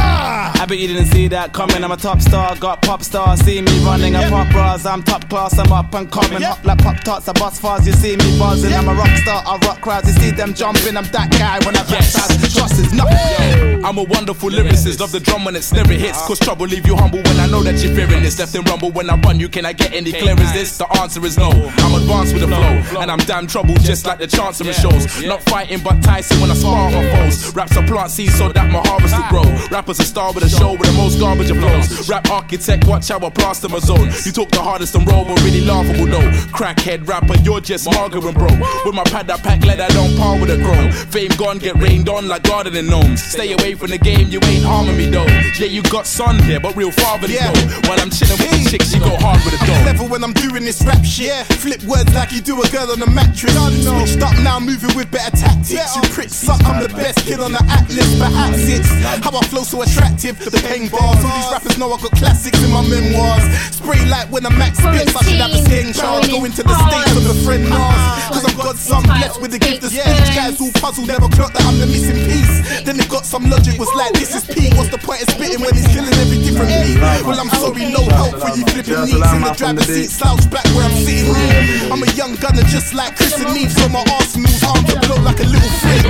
Speaker 17: I bet you didn't see that coming, I'm a top star, got pop stars. See me running, I pop bras, I'm top class, I'm up and coming. Hot like pop tarts, I bust fast, you see me buzzing. I'm a rock star, I rock crowds, you see them jumping. I'm that guy when I baptize, trust is nothing.
Speaker 18: I'm a wonderful lyricist, love the drum when it snare it hits. Cause trouble leave you humble when I know that you're fearing this. Left and rumble when I run you, can I get any clearer as this? The answer is no, I'm advanced with the flow. And I'm damn trouble just like the Chancery shows. Not fighting but Tyson when I spar my foes. Raps are plant seeds so that my harvest will grow. Rappers a star with a show with the most garbage of flows. Rap architect, watch how I plaster my zone. You talk the hardest and roll but really laughable though. Crackhead rapper, you're just Margaret bro. With my pad that pack lead I don't par with a chrome. Fame gone, get rained on like gardening gnomes. Stay away from the game, you ain't harming me though. Yeah, you got son here, but real fatherly though. While I'm chilling with the chicks, you go hard with the dough.
Speaker 8: Level when I'm doing this rap shit. Flip words like you do a girl on a mattress. Switched up now, moving with better tactics. You pricks suck, I'm the best kid on the atlas. Perhaps it's how I flow so attractive. The pain bars, all these rappers know I got classics in my memoirs. Spray light when I'm max spits, I should have a sting charge. Go into the states of the friend Mars. Cause I'm godson, blessed with the gift of speech. Guys all puzzled, never clocked that I'm the missing piece. Then it got some logic, was like, this is P. What's the point of spitting when he's killing every different beat? Well, I'm sorry, no help for you flipping neats in the driver's seat, slouch back where I'm sitting. I'm a young gunner just like Chris and Neve, so my arsenal's armed to blow like a little fridge.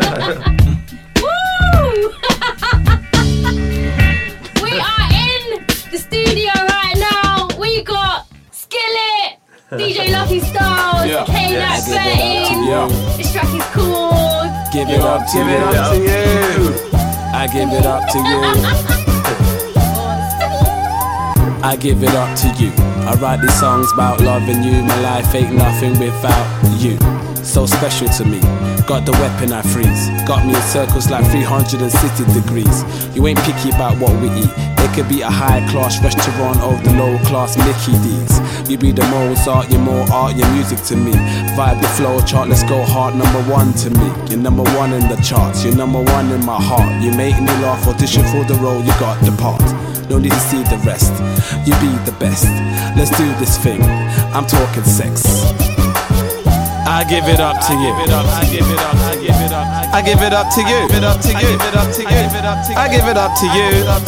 Speaker 1: Woo! We are in the studio right now. We got Skillet, DJ Lucky Styles, K-Nat 13. This track is called
Speaker 5: Give it up to you. I give it up to you. I give it up to you. I write these songs about loving you. My life ain't nothing without you. So special to me. Got the weapon I freeze. Got me in circles like 360 degrees. You ain't picky about what we eat. It could be a high class restaurant or the low class Mickey D's. You be the Mozart, you're more art, your music to me. Vibe the flow chart, let's go hard, #1 to me. You're #1 in the charts, you're #1 in my heart. You make me laugh, audition for the role, you got the part. No need to see the rest, you be the best. Let's do this thing, I'm talking sex. I give it up to you. I give it up, I give it up. I give it up to you. I give it up to you. I give it up to you.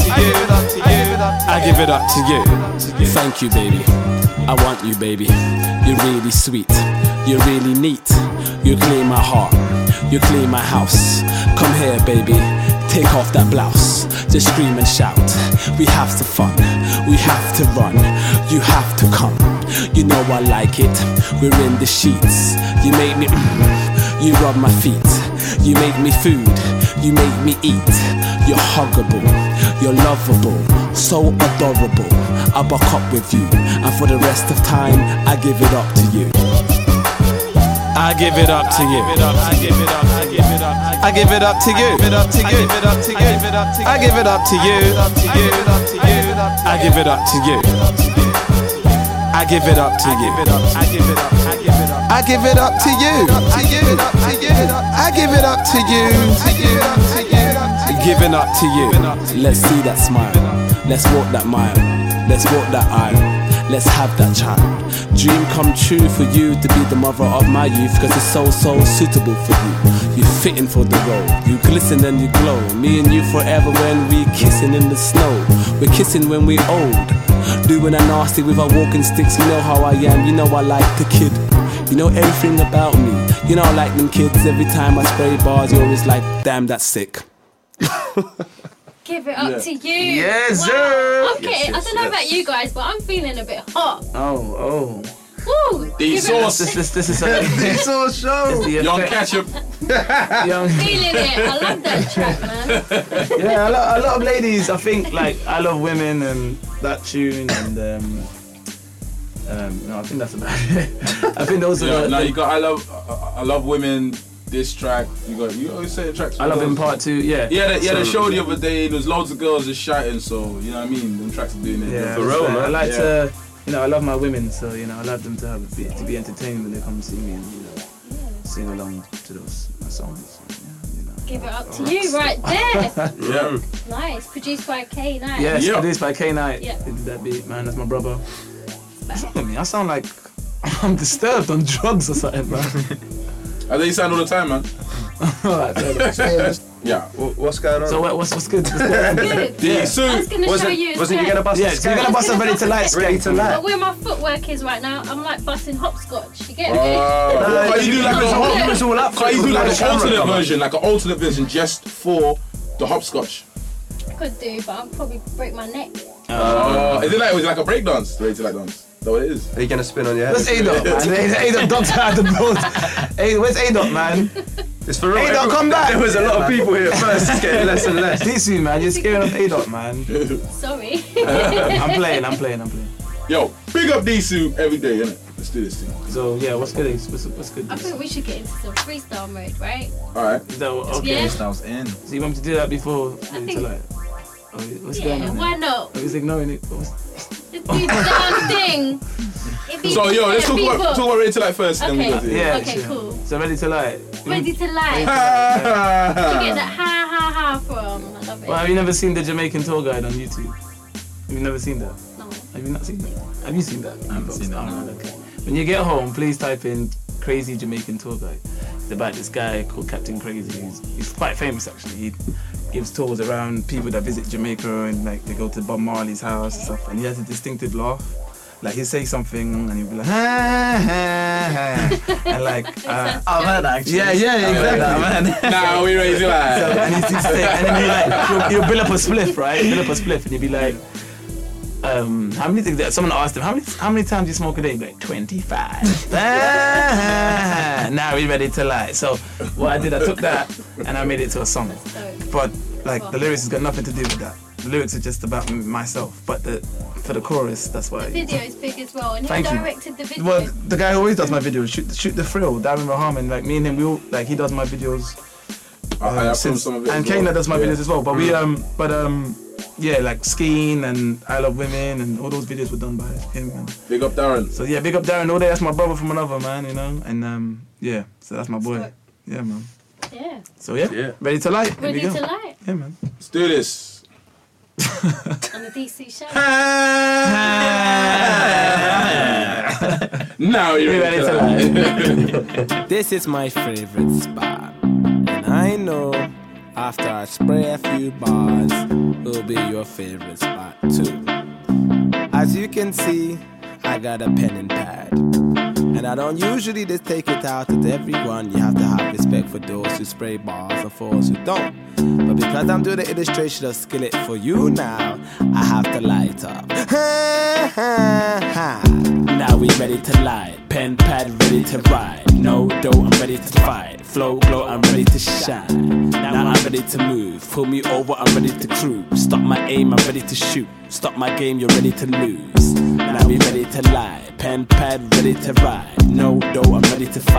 Speaker 5: I give it up to you. Thank you, baby. I want you, baby. You're really sweet. You're really neat. You clean my heart. You clean my house. Come here, baby. Take off that blouse. Just scream and shout. We have some fun. We have to run. You have to come. You know I like it. We're in the sheets. You make me you rub my feet. You make me food. You make me eat. You're huggable. You're lovable. So adorable. I buck up with you. And for the rest of time, I give it up to you. I give it up to you. I give it up. I give it up. I give it up to you. I give it up to you. I give it up to you. I give it up to you.
Speaker 17: I give it up to you. I give it up. I give it up to you. I give it up to you. I give it up to you. I give it up to you. Giving up to you. Let's see that smile. Let's walk that mile. Let's walk that aisle. Let's have that child. Dream come true for you to be the mother of my youth, cause it's so suitable for you. You fitting for the role. You glisten and you glow. Me and you forever when we kissing in the snow. We're kissing when we old. Doing a nasty with our walking sticks. You know how I am, you know I like the kid. You know everything about me. You know I like them kids. Every time I spray bars, you're always like, damn, that's sick.
Speaker 1: Give it up to you.
Speaker 17: Yes,
Speaker 1: wow.
Speaker 17: sir.
Speaker 1: Okay, I don't know about you guys, but I'm feeling a bit hot.
Speaker 17: Oh.
Speaker 1: Woo!
Speaker 13: D-sauce.
Speaker 17: This is a
Speaker 13: D-sauce show. Young ketchup.
Speaker 1: Feeling it. I love that track, man.
Speaker 12: Yeah, a lot of ladies. I think like I Love Women and that tune and no, I think that's about it. I think those are.
Speaker 13: No, you got I Love Women. This track, you always say the tracks.
Speaker 12: I Love Him Part 2, yeah.
Speaker 13: The show the other day, there's loads of girls just shouting, so you know what I mean. Them tracks are doing it.
Speaker 12: Yeah,
Speaker 13: for real, man.
Speaker 12: I like to, I love my women, so I love them to be entertained when they come see me and sing along to those songs.
Speaker 1: Give it up to you right there.
Speaker 12: Yeah.
Speaker 1: Nice. Produced by K Knight.
Speaker 12: Yes, produced by K Knight.
Speaker 1: Yeah.
Speaker 12: He did that beat, man. That's my brother. I sound like I'm disturbed on drugs or something, man.
Speaker 13: I think you sound all the time, man. Yeah.
Speaker 14: What's going on?
Speaker 12: So what's good?
Speaker 1: Good.
Speaker 13: Yeah. So
Speaker 1: I was going to show you.
Speaker 14: Wasn't you gonna bust?
Speaker 12: Yeah, so you're gonna bust a Ready to Light.
Speaker 14: Ready to Light.
Speaker 1: But where my footwork is right now, I'm like busting hopscotch. You get me?
Speaker 13: Can't you do like
Speaker 14: Can't
Speaker 13: you do like an alternate version just for the hopscotch?
Speaker 1: Could do, but I'll probably break my neck.
Speaker 13: Is it like a break dance? Ready to Light dance? Is that what it is?
Speaker 14: Are you gonna spin on your head?
Speaker 12: Where's A-Dot, man? A-Dot dogs out the boat. Hey, where's A-Dot, man?
Speaker 14: It's for real.
Speaker 12: A-Dot, come back.
Speaker 14: There was a lot of people here at first. It's getting less and less.
Speaker 12: DC, man, you're scaring off A-Dot, man.
Speaker 1: Sorry.
Speaker 12: I'm playing.
Speaker 13: Yo, big up D-Suit every day, innit? Let's do this thing.
Speaker 12: So yeah, what's good? What's good?
Speaker 1: I think we should get into some freestyle mode, right?
Speaker 13: Alright.
Speaker 12: Okay.
Speaker 9: Freestyle's in.
Speaker 12: So you want me to do that before? What's going on?
Speaker 1: Why not?
Speaker 12: I was ignoring it.
Speaker 1: Just do the damn thing.
Speaker 13: So yo, let's talk about Ready to Light first.
Speaker 1: Okay.
Speaker 13: Then we'll go to
Speaker 12: Yeah.
Speaker 1: Okay, cool.
Speaker 12: So Ready to Light.
Speaker 1: Ready to Light. Where'd you get that ha from? I love it.
Speaker 12: Well, have you never seen the Jamaican tour guide on YouTube? Have you never seen that?
Speaker 1: No.
Speaker 12: Have you not seen that? Have you seen that?
Speaker 9: I haven't seen that.
Speaker 12: Oh, okay. When you get home, please type in Crazy Jamaican Tour Guide. It's about this guy called Captain Crazy. He's quite famous actually. He gives tours around people that visit Jamaica and like they go to Bob Marley's house and stuff. And he has a distinctive laugh. Like he'll say something and he'll be like, ha, ha, ha. And like,
Speaker 9: I've heard that actually.
Speaker 12: Yeah, exactly.
Speaker 13: Nah, we Ready to Light.
Speaker 12: So, and then he like, he'll build up a spliff, right? Build up a spliff and he'll be like, how many things? Someone asked him, how many times do you smoke a day? He'd be like, 25. Now we Ready to Light. So what I did, I took that and I made it to a song. But like the lyrics has got nothing to do with that. The lyrics are just about myself. But for the chorus, that's why.
Speaker 1: The video is big as well. And
Speaker 12: Thank
Speaker 1: who
Speaker 12: you.
Speaker 1: directed the video?
Speaker 12: Well, the guy who always does my videos, shoot the thrill, Darren Rahman. Like me and him, we all like he does my videos.
Speaker 13: I filmed some of it.
Speaker 12: And Kayla does my videos as well. But yeah, like Skiing and I Love Women and all those videos were done by him. And
Speaker 13: big up Darren.
Speaker 12: So yeah, big up Darren all day. That's my brother from another, man, And yeah, so that's my boy. Yeah, man.
Speaker 1: Yeah.
Speaker 12: So yeah, Ready to Light.
Speaker 1: Ready to Light.
Speaker 12: Yeah, man.
Speaker 13: Let's do this.
Speaker 1: On the DC show.
Speaker 13: Now you're ready to
Speaker 17: Light. This is my favorite spot, and I know after I spray a few bars, it'll be your favorite spot too. As you can see, I got a pen and pad, and I don't usually just take it out at everyone. You have to have respect for those who spray bars and for those who don't. But because I'm doing the illustration of Skillet for you now, I have to light up. Now we ready to light. Pen, pad, ready to ride. No dough, I'm ready to fight. Flow, glow, I'm ready to shine. Now I'm ready to move. Pull me over, I'm ready to cruise. Stop my aim, I'm ready to shoot. Stop my game, you're ready to lose. Now we ready to light. Pen, pad, ready to ride. No dough, I'm ready to fight.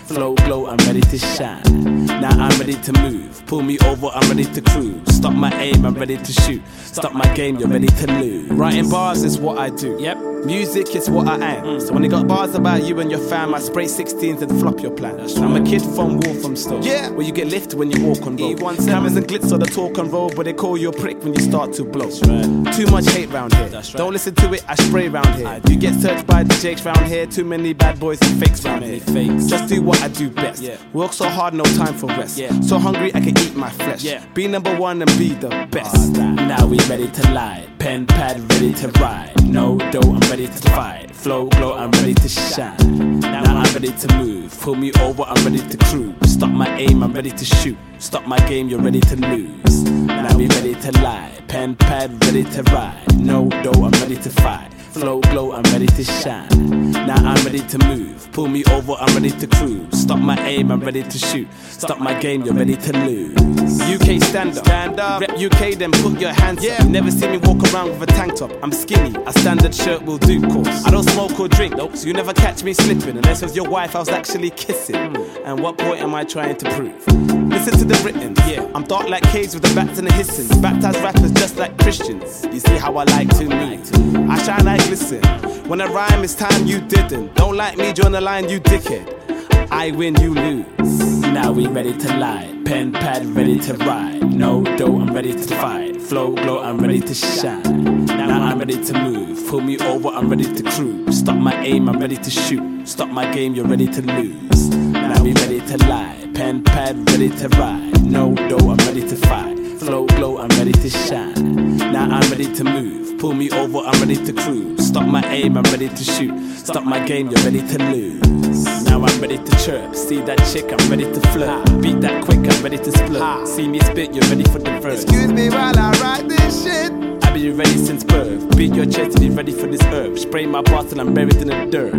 Speaker 17: Flow, glow, I'm ready to shine. Now I'm ready to move. Pull me over, I'm ready to cruise. Stop my aim, I'm ready to shoot. Stop my game, you're ready to lose. Writing bars is what I do. Yep. Music is what I am. So when you got bars about you and your fam, I spray 16s and flop your plan. I'm a kid from Walthamstow. Yeah. Where you get lifted when you walk on road. Cameras and glitz on the talk on road, but they call you a prick when you start to blow. Too much hate round here. Don't listen to it, I spray round here. You get searched by the jakes round here. Too many bad boys and fakes round here. Just do what I do best. Work so hard, no time for rest. So hungry I can eat my flesh. Be number one and be the best. Now we ready to lie. Pen, pad, ready to ride. No dough, I'm ready to fight. Flow, glow, I'm ready to shine. Now I'm ready to move. Pull me over, I'm ready to cruise. Stop my aim, I'm ready to shoot. Stop my game, you're ready to lose. Now we ready to lie. Pen, pad, ready to ride. No dough, I'm ready to fight. Flow, glow, I'm ready to shine. Now I'm ready to move. Pull me over, I'm ready to cruise. Stop my aim, I'm ready to shoot. Stop my game, you're ready to lose. UK stand up. Rep UK, then put your hands up. You never see me walk around with a tank top. I'm skinny, a standard shirt will do, course. I don't smoke or drink, so you never catch me slipping. Unless with your wife I was actually kissing. And what point am I trying to prove? Listen to the written, I'm dark like caves with the bats and the hissing. Baptized rappers just like Christians. You see how I like to move. I shine like glisten. When I rhyme, it's time you didn't. Don't like me, join the line, you dickhead. I win, you lose. Now we ready to lie. Pen, pad, ready to ride. No dough, I'm ready to fight. Flow, glow, I'm ready to shine. Now I'm ready to move. Pull me over, I'm ready to cruise. Stop my aim, I'm ready to shoot. Stop my game, you're ready to lose. Now we ready to lie. Pen, pad, ready to ride. No dough, I'm ready to fight. Flow, glow, I'm ready to shine. Now I'm ready to move. Pull me over, I'm ready to cruise. Stop my aim, I'm ready to shoot. Stop my game, you're ready to lose. Now I'm ready to chirp. See that chick, I'm ready to flirt. Beat that quick, I'm ready to split. See me spit, you're ready for the verse.
Speaker 7: Excuse me while I write this shit.
Speaker 17: I be ready since birth. Beat your chest to be ready for this herb. Spray my boss till I'm buried in the dirt.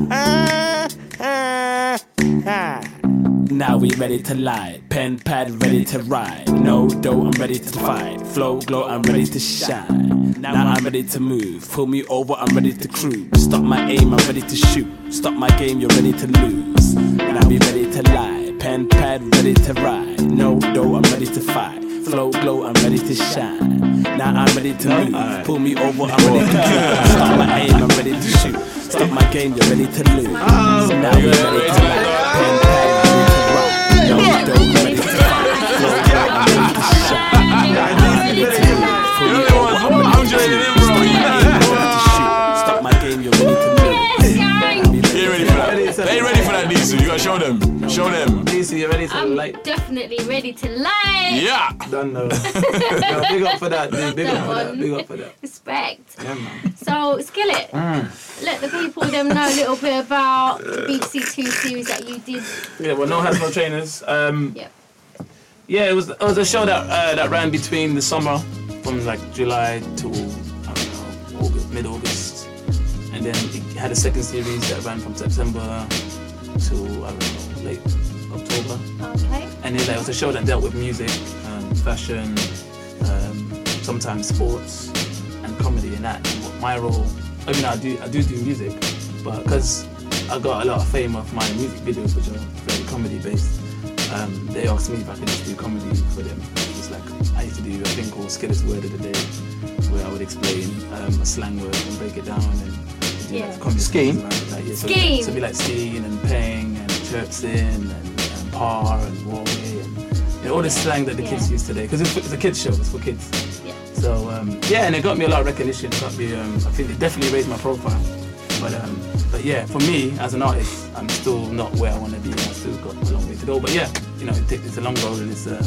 Speaker 17: Now we ready to lie. Pen, pad, ready to ride. No dough, I'm ready to fight. Flow, glow, I'm ready to shine. Now I'm ready to move. Pull me over, I'm ready to cruise. Stop my aim, I'm ready to shoot. Stop my game, you're ready to lose. Now we ready to lie. Pen, pad, ready to ride. No dough, I'm ready to fight. Flow, glow, I'm ready to shine. Now I'm ready to move. Pull me over, I'm ready to cruise. Stop my aim, I'm ready to shoot. Stop my game, you're ready to lose. Now we ready to lie. Pen, pad, ready to ride. No dough, I'm ready to fight. Flow, glow, I'm ready to shine. Now I'm ready to move. Pull me over, I'm ready to cruise. Stop my aim, I'm ready to shoot. Stop my game, you're ready to lose.
Speaker 13: You ready for that? They ain't ready for that, DC. You gotta show them. Show them.
Speaker 12: DC, you ready to
Speaker 1: I'm definitely ready to lie.
Speaker 13: Yeah.
Speaker 12: Done though. Big up for that, dude. Big up for that. Big up for that.
Speaker 1: Respect.
Speaker 12: Yeah, man.
Speaker 1: So, Skillet, let the people them know a little bit about the BBC2 series that you did.
Speaker 12: Yeah, well, No Hats, No Trainers. Yeah, it was a show that ran between the summer, from like July to I don't know, August, mid-August, and then it had a second series that ran from September to I don't know, late October.
Speaker 1: Okay.
Speaker 12: And it was a show that dealt with music, fashion, sometimes sports, and comedy. And that my role. I mean, I do music, but because I got a lot of fame off my music videos, which are very comedy based. They asked me if I could just do comedy for them. It's like I used to do a thing called Skillet's Word of the Day, where I would explain a slang word and break it down and do like comedy.
Speaker 7: Skiing?
Speaker 12: So it'd be like skiing and peng and chirpsing and par and walkway and all the slang that the kids use today. Because it's a kids show, it's for kids. So and it got me a lot of recognition. It got me, I think it definitely raised my profile. But yeah, for me as an artist, I'm still not where I want to be. I still got a long way to go. But yeah, you know, it's a long road and it's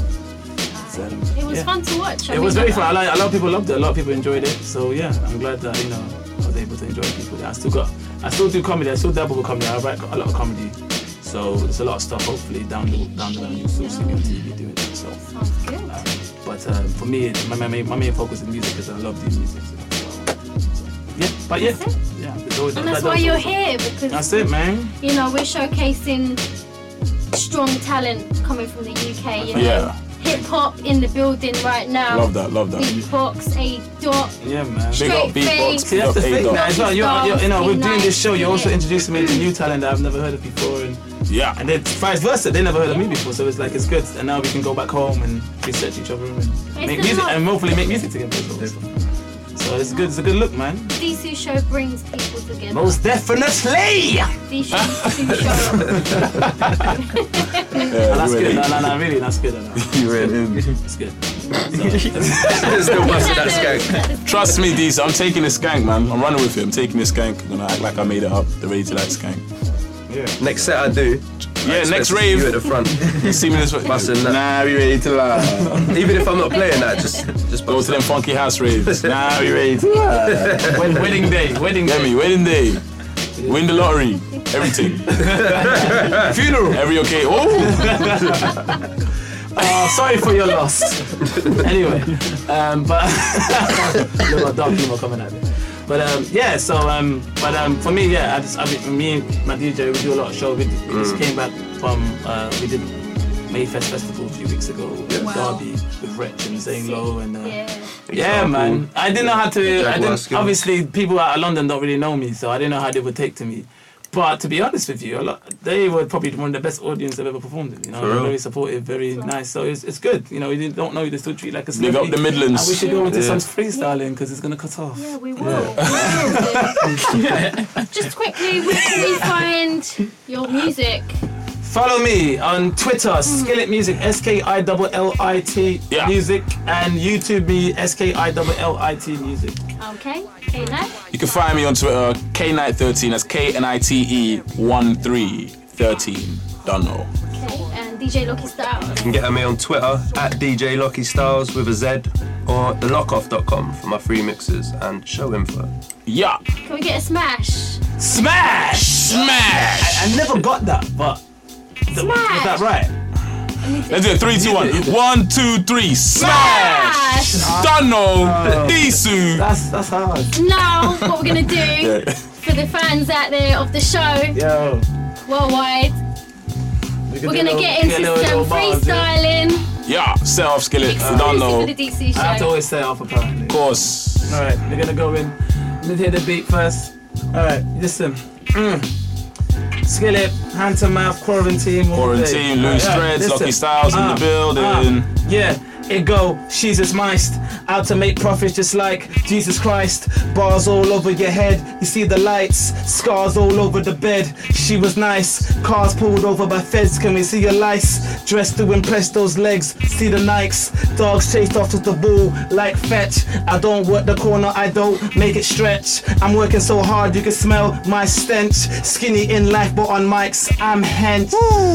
Speaker 1: it was fun to watch.
Speaker 12: It was very fun. A lot of people loved it. A lot of people enjoyed it. So yeah, I'm glad that I was able to enjoy people. I still do comedy. I still dabble with comedy. I write a lot of comedy. So there's a lot of stuff. Hopefully down the line you'll still see me on TV doing that. So
Speaker 1: sounds good.
Speaker 12: But for me, my main focus is music because I love doing music. So,
Speaker 1: And that's why you're here, because
Speaker 12: that's it, man.
Speaker 1: You know, we're showcasing strong talent coming from the UK. You know, hip hop in the building right now.
Speaker 13: Love that.
Speaker 1: Beatbox, A Dot.
Speaker 12: Yeah, man.
Speaker 1: Big up Beatbox.
Speaker 12: See, that's the thing, man. As well, we're doing this show. You're also introducing me to new talent that I've never heard of before, and
Speaker 6: Yeah.
Speaker 12: And then vice versa, they never heard of me before, so it's like it's good. And now we can go back home and research each other and make music and hopefully make music together. So it's good. It's a good look, man.
Speaker 1: DC show brings people together.
Speaker 12: Most definitely.
Speaker 1: DC show.
Speaker 12: That's good. No, really, that's good.
Speaker 14: You read him.
Speaker 12: It's good.
Speaker 14: Still busting that skank.
Speaker 6: Trust me, DC, I'm taking this skank, man. I'm running with it. I'm taking this skank. I'm gonna act like I made it up. The Ready to Light skank.
Speaker 12: Yeah.
Speaker 14: Next set I do.
Speaker 6: Yeah, next rave.
Speaker 14: You at the front.
Speaker 6: You see me this way.
Speaker 14: Busting that.
Speaker 6: Nah, we ready to lie.
Speaker 14: Even if I'm not playing that, just
Speaker 6: go to them funky house raves. Nah, we ready to lie.
Speaker 12: Wedding day.
Speaker 6: Wedding day. Win the lottery. Everything.
Speaker 12: Funeral.
Speaker 6: Every okay. Oh.
Speaker 12: Sorry for your loss. Anyway, but little dark humor coming at me. But for me, yeah, me and my DJ, we do a lot of shows. We just came back from we did Mayfest Festival a few weeks ago with Derby with Wretch and Zane Lowe and yeah, man. I didn't know how to. Obviously, people out of London don't really know me, so I didn't know how they would take to me. But to be honest with you, they were probably one of the best audience I've ever performed in. You know, they're very supportive, very nice. So it's good. You know, you don't know you, they still treat you like a celebrity.
Speaker 6: Big up the Midlands.
Speaker 12: And we should go into some freestyling because it's gonna cut off.
Speaker 1: Yeah, we will. Just quickly, where can we find your music?
Speaker 12: Follow me on Twitter, Skillit Music, SKILLIT Music, and YouTube me, SKILLIT Music.
Speaker 1: Okay, K-Night.
Speaker 6: You can find me on Twitter, K-Night13, that's KNITE1313. Don't know.
Speaker 1: Okay, and DJ Locky Styles.
Speaker 14: You can get me on Twitter, at DJ Locky Styles with a Z, or thelockoff.com for my free mixes and show info.
Speaker 6: Yeah.
Speaker 1: Can we get a smash?
Speaker 6: Smash!
Speaker 12: I never got that, but... Was that right?
Speaker 6: Let's do it. 3, 2, 1. 1, 2, 3. Smash! Dunno! Disu!
Speaker 12: That's hard.
Speaker 1: Now, what we're gonna do for the fans out there of the show, worldwide, we're gonna get into some freestyling.
Speaker 6: Yeah, set off Skillit. You don't know.
Speaker 1: For the DC show.
Speaker 12: I have to always set off apparently.
Speaker 6: Of course.
Speaker 12: Alright, we're gonna go in. Let's hit the beat first. Alright, listen. Skillit, hand to mouth, quarantine.
Speaker 6: Loose Threads, Lucky Styles in the building.
Speaker 12: Yeah, it go, she's his meist. Out to make profits just like Jesus Christ. Bars all over your head, you see the lights. Scars all over the bed, she was nice. Cars pulled over by feds, can we see your lice? Dressed to impress those legs, see the Nikes. Dogs chased off to the ball like fetch. I don't work the corner, I don't make it stretch. I'm working so hard you can smell my stench. Skinny in life but on mics I'm hench.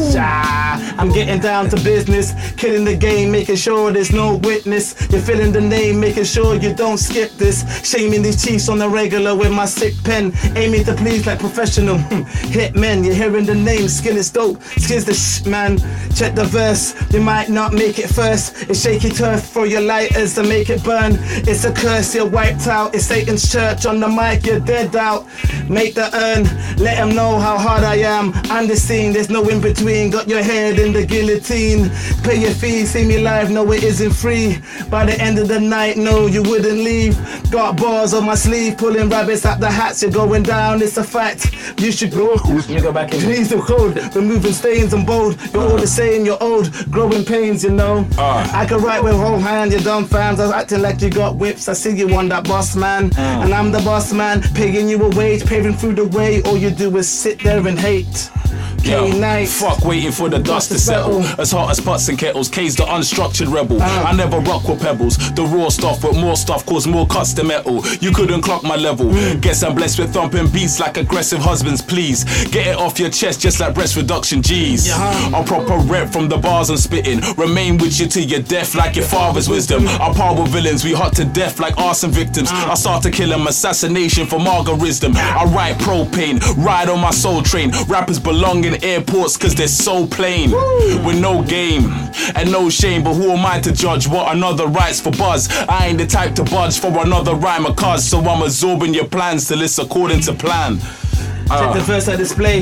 Speaker 12: I'm getting down to business, killing the game, making sure there's no witness. You're feeling the name, making sure you don't skip this. Shaming these chiefs on the regular with my sick pen, aiming to please like professional hitmen. You're hearing the name, Skin is dope, Skin's the man. Check the verse, you might not make it first. It's shaky turf for your lighters to make it burn. It's a curse, you're wiped out. It's Satan's church on the mic, you're dead out. Make the urn, let them know how hard I am. I'm the scene, there's no in between. Got your head in the guillotine. Pay your fee, see me live, no it isn't free. By the end of the night, no you wouldn't leave. Got bars on my sleeve, pulling rabbits out the hats. You're going down, it's a fact. You should go. You go back in. Please the code, removing stains and bold. You're all the same, you're old, growing pains, you know. I can write with whole hand, you dumb fans. I was acting like you got whips. I see you on that boss man, and I'm the boss man, paying you a wage, paving through the way. All you do is sit there and hate.
Speaker 6: Yo, fuck waiting for the dust to settle. As hot as pots and kettles, K's the unstructured rebel. I never rock with pebbles. The raw stuff with more stuff cause more cuts to metal. You couldn't clock my level. Guess I'm blessed with thumping beats like aggressive husbands, please. Get it off your chest just like breast reduction, G's. I'm proper rep from the bars I'm spitting. Remain with you till you're deaf like your father's wisdom. I par with villains, we hot to death like arson victims. I start to kill them, assassination for margarism. I write propane, ride on my soul train. Rappers belong in airports cause they're so plain. With no game and no shame, but who am I to judge what another writes for buzz? I ain't the type to budge for another rhyme or cuz, so I'm absorbing your plans till it's according to plan.
Speaker 12: Check the verse I display.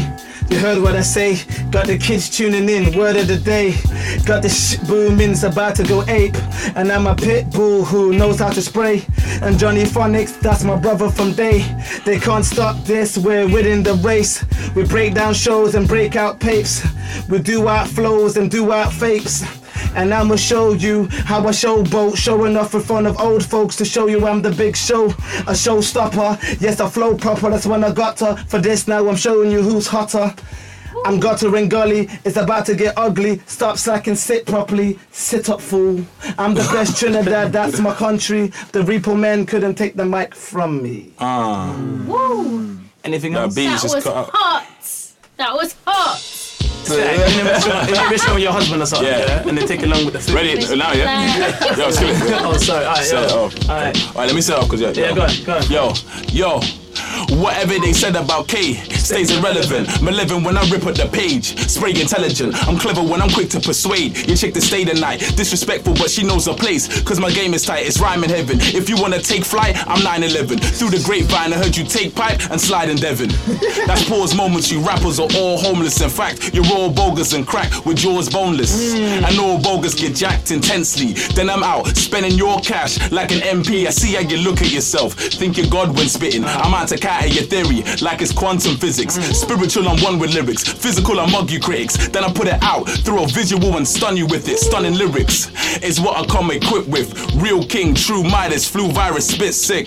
Speaker 17: You heard what I say, got the kids tuning in, word of the day. Got the booming, it's about to go ape. And I'm a pit bull who knows how to spray. And Johnny Phonics, that's my brother from day. They can't stop this, we're winning the race. We break down shows and break out papes. We do out flows and do out fakes. And I'ma show you how I showboat, showing off in front of old folks to show you I'm the big show, a showstopper. Yes, I flow proper, that's when I got to. For this now I'm showing you who's hotter. I'm guttering gully, it's about to get ugly. Stop slacking, sit properly, sit up fool. I'm the best Trinidad, that's my country. The Repo Men couldn't take the mic from me.
Speaker 1: Woo.
Speaker 12: Anything
Speaker 17: else?
Speaker 1: That was hot. That was hot.
Speaker 12: In a restaurant with your husband or something, yeah? And they take it along with the food.
Speaker 13: Ready now, yeah? Yo, chill it.
Speaker 12: Oh, sorry. Alright,
Speaker 13: set it off. Alright, let me set it off, cause
Speaker 12: yeah, go on.
Speaker 13: Yo. Whatever they said about K stays irrelevant. Malevolent when I rip up the page. Spray intelligent. I'm clever when I'm quick to persuade. Your chick to stay the night. Disrespectful, but she knows her place. Cause my game is tight, it's rhyme in heaven. If you wanna take flight, I'm 9/11. Through the grapevine, I heard you take pipe and slide in Devon. That's pause moments, you rappers are all homeless. In fact, you're all bogus and crack with jaws boneless. And all bogus get jacked intensely. Then I'm out, spending your cash like an MP. I see how you look at yourself. Think you're God when spitting. I'm out to cat at your theory like it's quantum physics. Spiritual, I'm one with lyrics. Physical, I mug you critics. Then I put it out through a visual and stun you with it. Stunning lyrics is what I come equipped with. Real king, true Midas, flu virus, spit sick.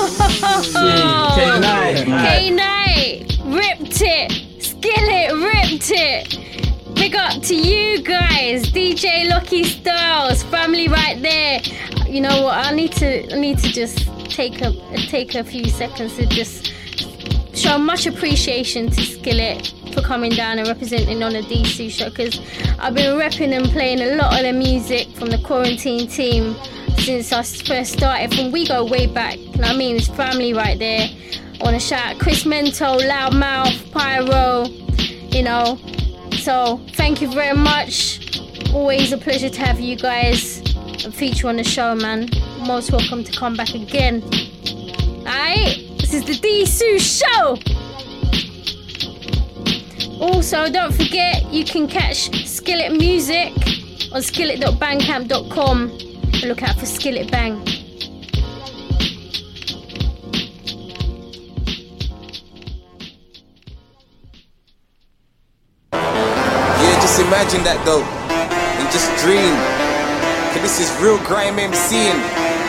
Speaker 1: K-Night ripped it. Skillet ripped it. Big up to you guys, DJ Lucky Styles, family right there. You know what? I need to just take a few seconds to just show much appreciation to Skillet for coming down and representing on the D-Sue show, because I've been repping and playing a lot of the music from the Quarantine team since I first started. From we go way back, you know what I mean? It's family right there. I want to shout out Chris Mento, Loudmouth, Pyro, you know. So thank you very much. Always a pleasure to have you guys and feature on the show, man. Most welcome to come back again. Alright, this is the D-Sue show. Also, don't forget you can catch Skillet music on skillet.bandcamp.com. Look out for Skillet Bang.
Speaker 19: Yeah, just imagine that though, and just dream. Cause this is real grime MCing.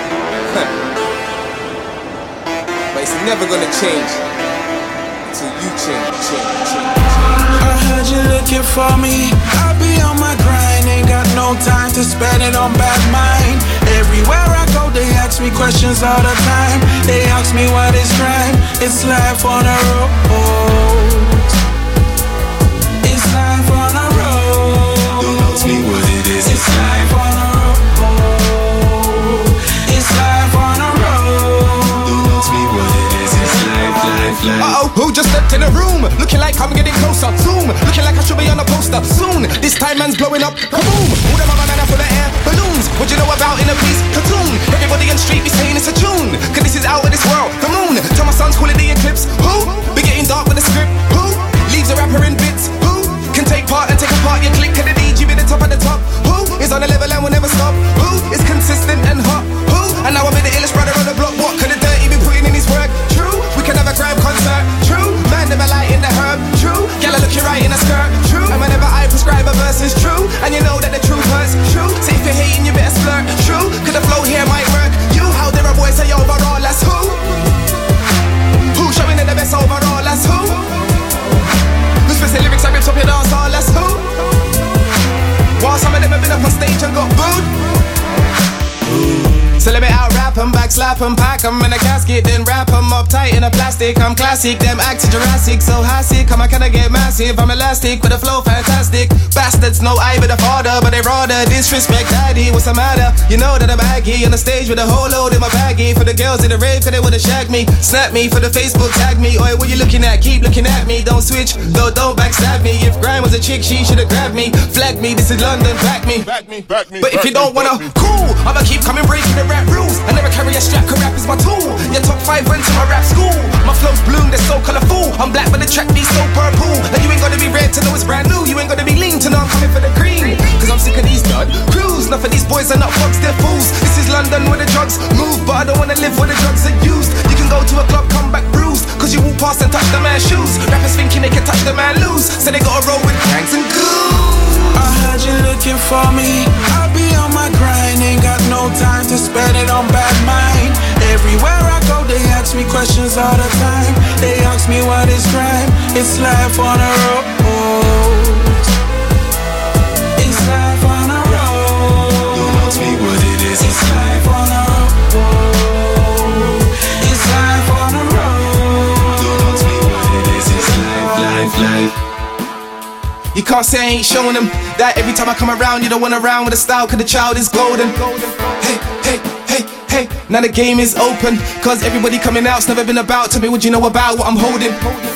Speaker 19: But it's never gonna change until you change.
Speaker 20: I heard you looking for me. I be on my grind, ain't got no time to spend it on bad mind. Everywhere I go, they ask me questions all the time. They ask me what is crime. It's life on a road. It's life on a road. Don't ask me what it is. It's life on a road. It's life on a road. Don't ask me what it is. It's life.
Speaker 18: Uh-oh, who just stepped in the room? Looking like I'm getting closer. Zoom, looking like I should be on a poster. Soon, this time man's blowing up. Kaboom, all them other men are full of air balloons. What you know about in a police platoon? Everybody in the street be saying it's a tune. Cause this is out of this world, the moon. Tell my sons call it the eclipse. Who? Be getting dark with the script. Who? Leaves a rapper in bits. Who? Can take part and take apart your click. Can the DJ be the top of the top? Who? Is on the level and will never stop? Who? Is consistent and hot? Who? And now I'm in the illest brother on the block. What can the dirty be putting in his work? True. We can have a grime concert. True. Man, them a light in the herb. True. Girl, I look you right in a skirt. True. And whenever I prescribe a verse is true. And you know that the truth hurts. True. So if you're hating, you better splurt. True. Cause the flow here might work. You, how dare a boy say overall, that's who? Who showing it the best overall, that's who? Who's spacing lyrics, I rips up your dance hall, that's who? While some of them have been up on stage and got booed. So let me out rap 'em, back slap 'em, pack 'em in a casket, then wrap 'em up tight in a plastic. I'm classic, them act Jurassic, so high sick, come I kinda get massive. I'm elastic with a flow fantastic. Bastards know I be the father, but they rather disrespect daddy. What's the matter? You know that I'm aggy on the stage with a whole load in my baggie. For the girls in the rave, cause they wanna shag me. Snap me for the Facebook, tag me. Oi, what you looking at? Keep looking at me. Don't switch, though, don't backstab me. If Grime was a chick, she should've grabbed me. Flag me, this is London, back me. But if you don't wanna, cool, I'ma keep coming breaking the rap rules. I never carry a strap
Speaker 15: cause rap is my tool. Your top 5 went to my rap school. My flows bloom, they're so colourful. I'm black but the track be so purple. Like you ain't gotta be red to know it's brand new. You ain't gotta be lean to know I'm coming for the cream. Cause I'm sick of these dud crews. Enough of these boys are not fucks, they're fools. This is London where the drugs move, but I don't wanna live where the drugs are used. You can go to a club, come back bruised, cause you walk past and touch the man's shoes. Rappers thinking they can touch the man loose, so they gotta roll with gangs and goons.
Speaker 20: I heard you looking for me. I'll be on my grind, ain't got no time to spend it on bad mind. Everywhere I go, they ask me questions all the time. They ask me what is crime. It's life on a road. It's life on a road. Don't ask me what it is. It's life on a road. It's life on a road. Don't ask me what it is. It's life.
Speaker 15: You can't say I ain't showing them that every time I come around, you don't want around with a style, cause the child is golden. Hey, now the game is open, cause everybody coming out's never been about. Tell me what you know about what I'm holding.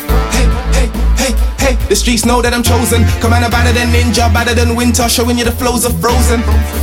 Speaker 15: Hey, the streets know that I'm chosen. Commander better than ninja, better than winter, showing you the flows of Frozen.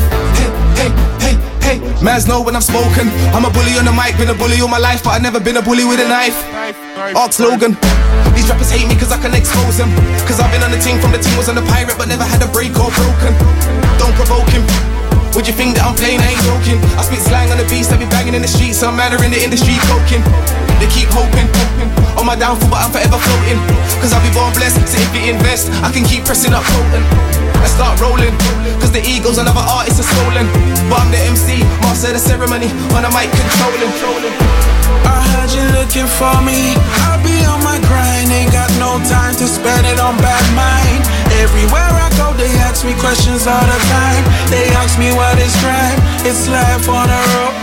Speaker 15: Hey, mans know when I've spoken. I'm a bully on the mic, been a bully all my life, but I've never been a bully with a knife. Ark slogan. These rappers hate me cause I can expose them. Cause I've been on the team from the team was on the pirate, but never had a break or broken. Don't provoke him. Would you think that I'm playing? I ain't joking. I spit slang on the beats, I be banging in the streets, so I'm madder in the industry coking. They keep hoping on my downfall, but I'm forever floating. Cause I'll be born blessed, so if you invest, I can keep pressing up potent. I start rolling, cause the egos of other artists are stolen. But I'm the MC, master of the ceremony, on the mic controlling.
Speaker 20: I heard you looking for me. I'll be on my grind, ain't got no time to spend it on bad mind. Everywhere I go, they ask me questions all the time. They ask me what is crime. It's life on a road.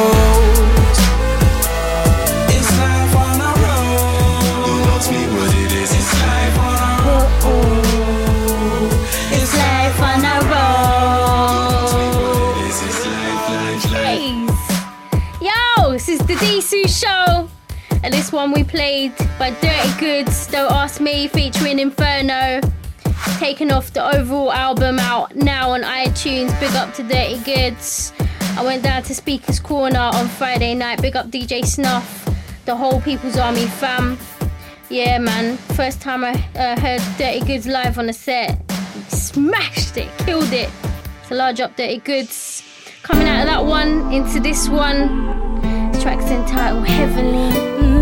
Speaker 20: It's life on a road. Don't ask me what it is. It's life on a road. It's life on a road.
Speaker 1: It's life. Yo, this is the Disu Show. And this one we played by Dirty Goods, Don't Ask Me, featuring Inferno. Taken off the overall album, out now on iTunes. Big up to Dirty Goods. I went down to Speaker's Corner on Friday night. Big up DJ Snuff, the whole People's Army fam. Yeah, man. First time I heard Dirty Goods live on a set. Smashed it, killed it. So large up Dirty Goods. Coming out of that one into this one. This track's entitled Heavenly.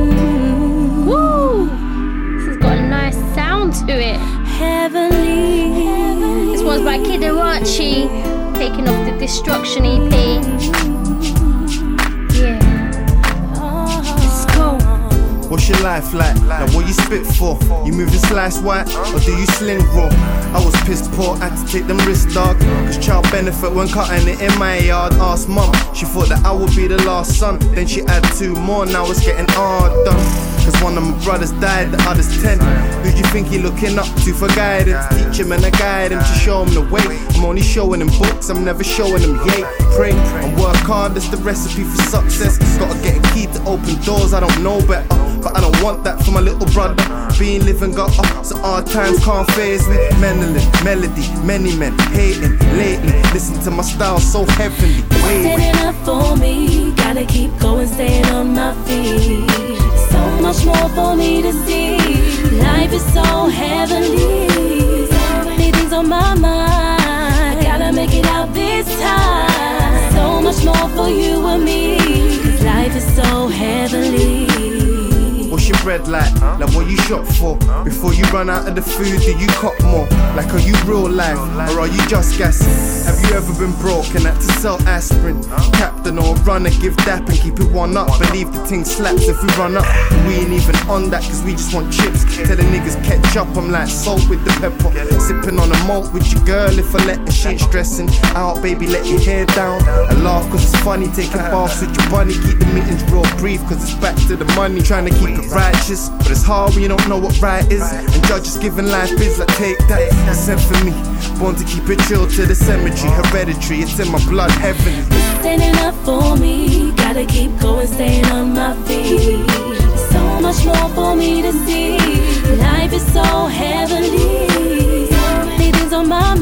Speaker 1: Woo! This has got a nice sound to it. Heavenly. This one's by Kid Arachi, taking off the Destruction EP. Yeah. Let's go.
Speaker 21: What's your life like? Like what you spit for? You moving slice white or do you sling raw? I was pissed poor, had to take them risks, dog. Cause child benefit when cutting it in my yard. Asked mum, she thought that I would be the last son. Then she had 2 more, now it's getting harder. Cause one of my brothers died, the other's 10. Who do you think he looking up to for guidance? Teach him and I guide him to show him the way. I'm only showing him books, I'm never showing him yay. Pray and work hard, that's the recipe for success. Gotta get a key to open doors, I don't know better. But I don't want that for my little brother. Being living got up, so hard times can't phase me. Melody, many men hating lately. Listen to my style so heavenly.
Speaker 22: Standing up for me, gotta keep going, staying on my feet. So much more for me to see. Life is so heavenly. So many things on my mind. I gotta make it out this time. So much more for you and me. Cause life is so heavenly.
Speaker 21: What's your bread like? Like what you shop for? Before you run out of the food, do you cop more? Like are you real life or are you just gassing? Have you ever been broke and had to sell aspirin? Captain or runner, give dap and keep it one up. Believe the thing slaps if we run up. We ain't even on that cause we just want chips. Tell the niggas catch up, I'm like salt with the pepper. Sipping on a malt with your girl if I let her, she ain't stressing out, baby, let your hair down. I laugh cause it's funny, taking baths with your bunny. Keep the meetings real brief cause it's back to the money. Trying to keep it righteous, but it's hard when you don't know what right is. And judges giving life bids like take that. It's sent for me, born to keep it chill to the cemetery. Hereditary, it's in my blood, heavenly.
Speaker 22: Standing up for me, gotta keep going, staying on my feet. So much more for me to see. Life is so heavenly. So many things on my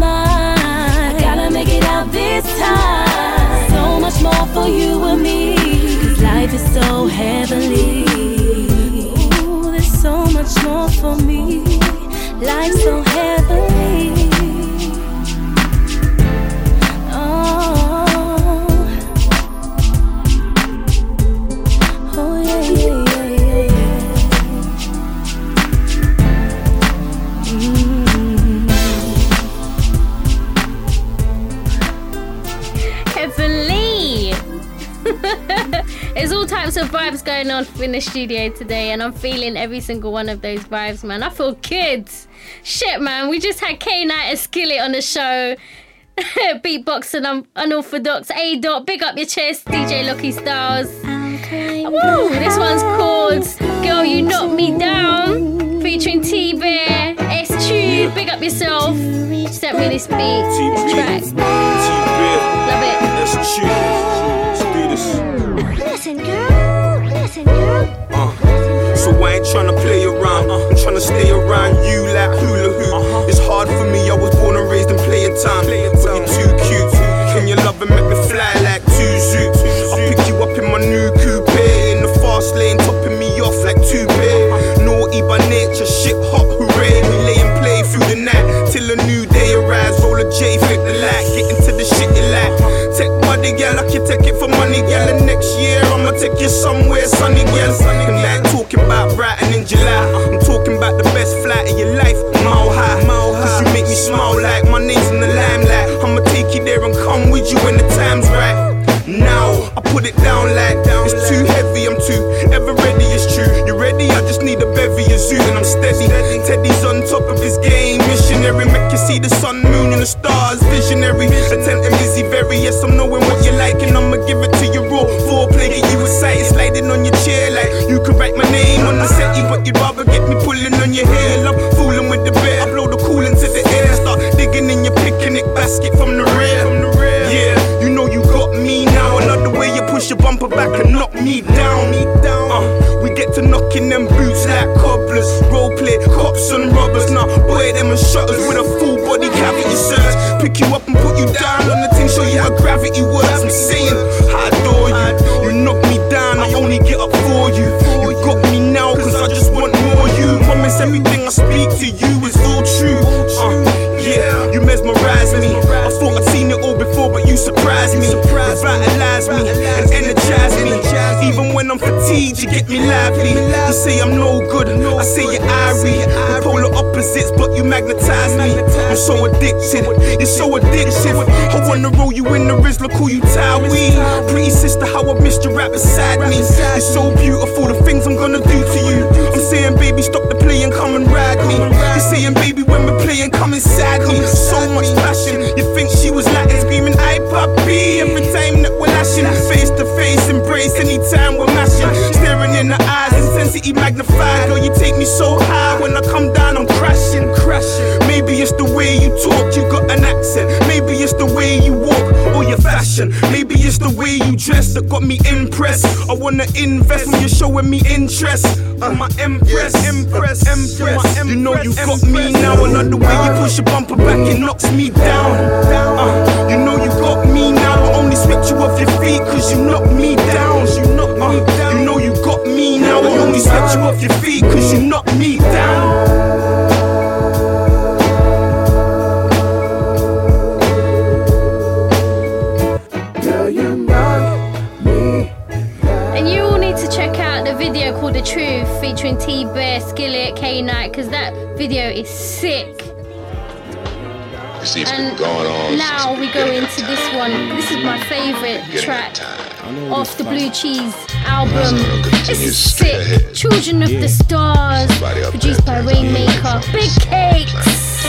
Speaker 22: mind. I gotta make it out this time. So much more for you and me. Cause life is so heavenly. Ooh, there's so much more for me. Life's so heavenly.
Speaker 1: There's all types of vibes going on in the studio today, and I'm feeling every single one of those vibes, man. I feel kids. Shit, man. We just had K-Night and Skillet on the show. Beatbox and Unorthodox. A-Dot, big up your chest. DJ Lucky Styles. Woo! This one's called Girl You Knock Me Down, featuring T-Bear. S-Tube, big up yourself. Sent me this beat, this track. Love it.
Speaker 2: S-Tube. Let's do this.
Speaker 22: Listen, girl. Listen, girl.
Speaker 2: So I ain't tryna play around, I'm tryna stay around you like hula hoop. It's hard for me, I was born and raised in playing time. But you're too cute, can you love and make me fly like two zoots? I'll pick you up in my new coupe, in the fast lane, topping me off like two pay. Naughty by nature, shit hot, hooray. We lay and play through the night, till a new day arrives. Roll a J, flick the light, get into the shit you like. Take money, girl, I can take it for money, girl. And next year, I'ma take you somewhere sunny, girl. And I ain't talking about Brighton in July, I'm talking about the best flight of your life, mile high. Cause you make me smile like my name's in the limelight. I'ma take you there and come with you when the time's right. Now, I put it down like it's too heavy, I'm too ever ready, it's true. You ready? I just need a bevy, a zoo, and I'm steady. Teddy's on top of his game, missionary. Make you see the sun, moon, and the stars, visionary. Attentive, busy, very, yes, I'm knowing what you like, and I'ma give it to you raw. Foreplay, get you excited, sliding on your chair like you could write my name on the setty, but you'd rather get me pulling on your hair. Love fooling with the bear, I blow the coolant to the air, start digging in your picnic basket from the rear. Yeah, you know you got me now. Another way you push your bumper back and knock me down. We get to knocking them boots like cobblers. Role play, cops and robbers. Now, boy, them and shutters with a full body cavity search. Pick you up and put you down on the thing, show you how gravity works. I'm saying, I adore you. You knock me down, I only get up for you. You got me now, cause I just want more you. Promise everything I speak to you is all true. Yeah, you mesmerize me. I thought I'd seen it all before, but you surprised me. Revitalize me and energize me. Even when I'm fatigued, you get me lively. You say I'm no good, I say you're irie. We're polar opposites, but you magnetize me. I'm so addicted, you're so addictive. I wanna roll you in the Rizla, call you Tywee. Pretty sister, how I missed you right beside me. It's so beautiful, the things I'm gonna do to you. I'm saying, baby, stop the play and come and ride me. You're saying, baby, when we're playing, come inside me. So much passion, you think she was Latin, screaming, "Ay, papi." Every time that we're lashing, face to face, embrace anytime we're mashing. Staring in the eyes, intensity magnified. Girl, you take me so high, when I come down, I'm crashing. Maybe it's the way you talk, you got an accent. Maybe it's the way you walk, or your fashion. Maybe it's the way you dress that got me impressed. I wanna invest when you're showing me interest. My empress. You know you got me now. Another way you push your bumper back, it knocks me down. You know you got me now. I only swept you off your feet cause you knocked me down. You know you got me now. I only swept you off your feet cause you knocked me down.
Speaker 1: Video called The Truth featuring T-Bear, Skillet, K-Night, because that video is sick. And now we go into this one. This is my favourite track off the Blue Cheese album. This is sick. Children of the Stars, produced by Rainmaker. Big Cakes.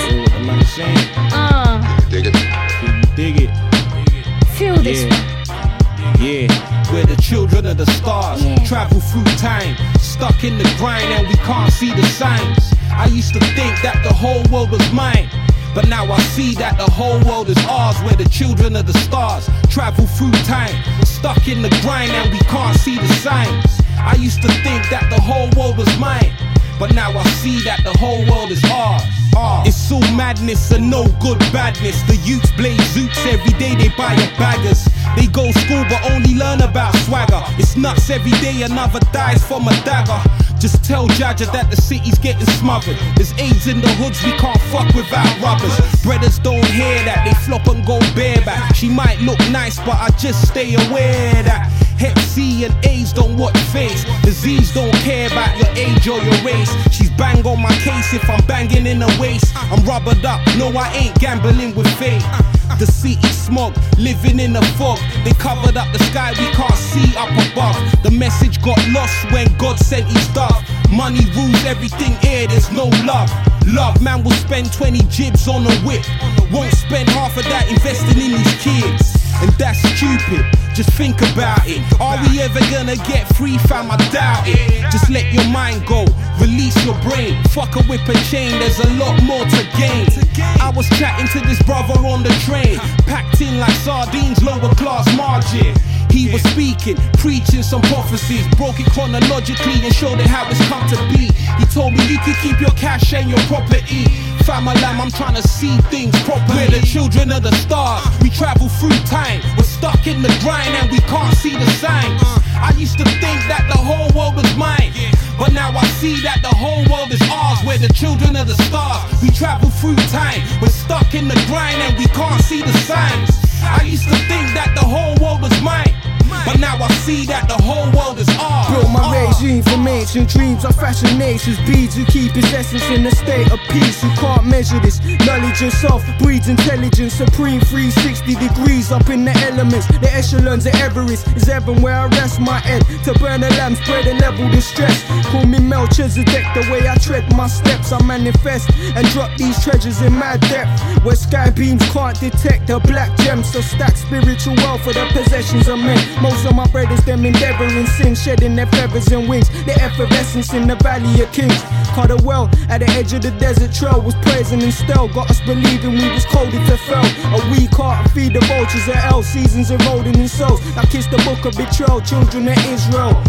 Speaker 17: Dig it.
Speaker 1: Feel this one.
Speaker 17: Yeah, we're the children of the stars. Travel through time, stuck in the grind and we can't see the signs. I used to think that the whole world was mine, but now I see that the whole world is ours. We're the children of the stars. Travel through time, stuck in the grind and we can't see the signs. I used to think that the whole world was mine, but now I see that the whole world is ours. It's all madness and no good badness. The youths blaze zoots every day, they buy your baggers.
Speaker 15: They go school but only learn about swagger. It's nuts every day, another dies from a dagger. Just tell Jaja that the city's getting smothered. There's AIDS in the hoods, we can't fuck without rubbers. Brothers don't hear that, they flop and go bareback. She might look nice, but I just stay aware that Hep C and AIDS don't watch face. Disease don't care about your age or your race. She's bang on my case if I'm banging in her waist. I'm rubbered up, no I ain't gambling with fate. The city smog, living in the fog. They covered up the sky, we can't see up above. The message got lost when God sent his dove. Money rules everything here, there's no love. Love, man will spend 20 jibs on a whip. Won't spend half of that investing in these kids. And that's stupid, just think about it. Are we ever gonna get free, fam? I doubt it. Just let your mind go, release your brain. Fuck a whip and chain, there's a lot more to gain. I was chatting to this brother on the train, packed in like sardines, lower class margin. He was speaking, preaching some prophecies, broke it chronologically and showed it how it's come to be. He told me you could keep your cash and your property. Family, I'm trying to see things properly. We're the children of the stars, we travel through time. We're stuck in the grind and we can't see the signs. I used to think that the whole world was mine, but now I see that the whole world is ours. We're the children of the stars, we travel through time. We're stuck in the grind and we can't see the signs. I used to think that the whole world was mine, but now I see that the whole world is ours.
Speaker 3: Built my regime from ancient dreams. I fashion nations, beads who keep its essence in a state of peace. You can't measure this. Knowledge and self breeds intelligence. Supreme 360 degrees up in the elements. The echelons of Everest is heaven where I rest my head. To burn a lamb, spread and level the stress. Call me Melchizedek, the way I tread my steps. I manifest and drop these treasures in mad depth, where sky beams can't detect the black gems. So stack spiritual wealth for the possessions of men. Most of my brothers, them endeavoring sin, shedding their feathers and wings. The effervescence in the valley of kings. Caught a well at the edge of the desert trail, was praising and still got us believing we was cold if it fell. A weak heart and feed the vultures of hell, seasons eroding in souls. I kiss the book of betrayal, children of Israel.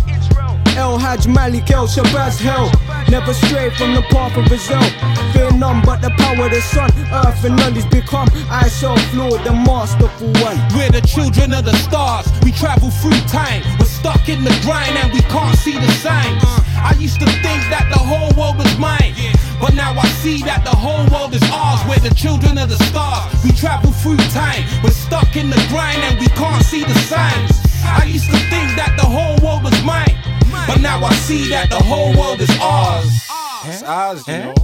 Speaker 3: El Hajj Malik El Shabazz hell, never stray from the path of Israel. Fear none but the power of the sun. Earth and knowledge become I self-Lord, the masterful one.
Speaker 15: We're the children of the stars, we travel through time. We're stuck in the grind and we can't see the signs. I used to think that the whole world was mine, but now I see that the whole world is ours. We're the children of the stars, we travel through time. We're stuck in the grind and we can't see the signs. I used to think that the whole world was mine, but now I see that the whole world is ours.
Speaker 21: It's ours, you know.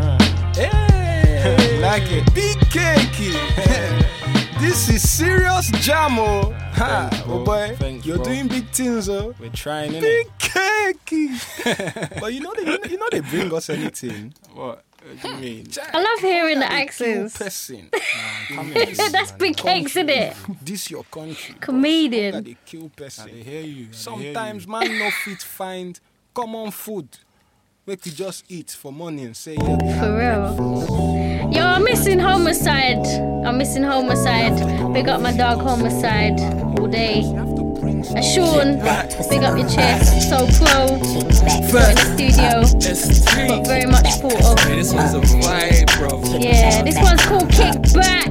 Speaker 21: Hey, like it. Big cakey. This is serious jamo. Ha, oh boy, thanks, you're doing big things, oh.
Speaker 4: We're trying, innit?
Speaker 21: Big cakey. But you know they bring us anything.
Speaker 4: What do you mean?
Speaker 1: I love hearing the accents.
Speaker 21: Person.
Speaker 1: That's big cakes, isn't it?
Speaker 21: This your country.
Speaker 1: Comedian.
Speaker 21: They kill person.
Speaker 4: They hear you.
Speaker 21: Sometimes man no fit find common food. We could just eat for money and say yeah.
Speaker 1: For real. Yo, I'm missing Homicide. Big up my dog Homicide all day. And Sean, big up your chest. So pro. Got in the studio. Got very much thought of.
Speaker 5: This one's a vibe, bro.
Speaker 1: Yeah, this one's called Kickback.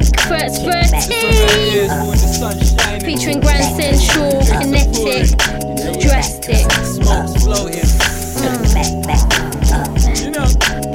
Speaker 1: Featuring Grandson, Shaw, Kinetic, Drastic.
Speaker 5: Smoke floating. You know.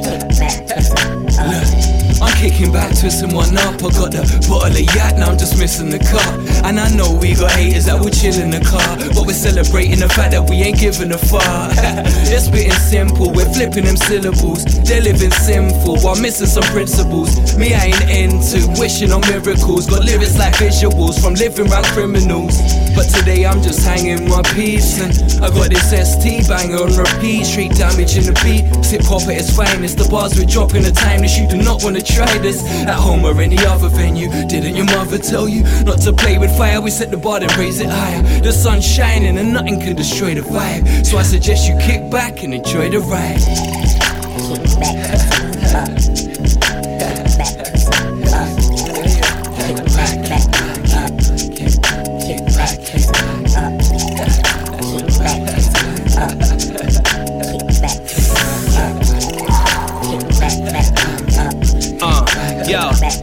Speaker 5: I'm kicking back, twisting one up. I got the bottle of yak, now I'm just missing the car. And I know we got haters that will chill in the car, but we're celebrating the fact that we ain't giving a fuck. They're spitting simple, we're flipping them syllables. They're living sinful while missing some principles. Me, I ain't into wishing on miracles. Got lyrics like visuals from living round criminals. But today I'm just hanging my peace, and I got this ST banger on repeat. Street damage in the beat, hip hop at its finest. The bars we're dropping, the time that you do not want to try this at home or any other venue. Didn't your mother tell you not to play with fire? We set the bar and raise it higher. The sun's shining and nothing can destroy the vibe. So I suggest you kick back and enjoy the ride.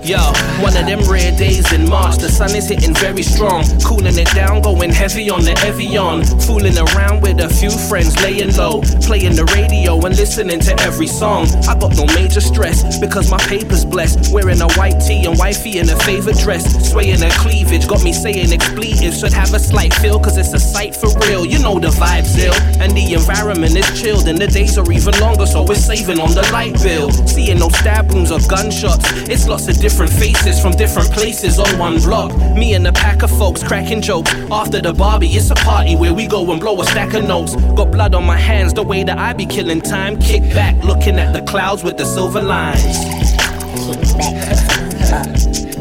Speaker 15: Yo, one of them rare days in March, the sun is hitting very strong, cooling it down, going heavy on the Evian, fooling around with a few friends, laying low, playing the radio and listening to every song. I got no major stress, because my paper's blessed, wearing a white tee and wifey in a favorite dress, swaying her cleavage, got me saying expletives, should have a slight feel, cause it's a sight for real, you know the vibe's ill, and the environment is chilled, and the days are even longer, so we're saving on the light bill, seeing no stab wounds or gunshots, it's lots of different faces from different places on one block. Me and a pack of folks cracking jokes. After the Barbie, it's a party where we go and blow a stack of notes. Got blood on my hands, the way that I be killing time. Kick back, looking at the clouds with the silver lines. Kick back.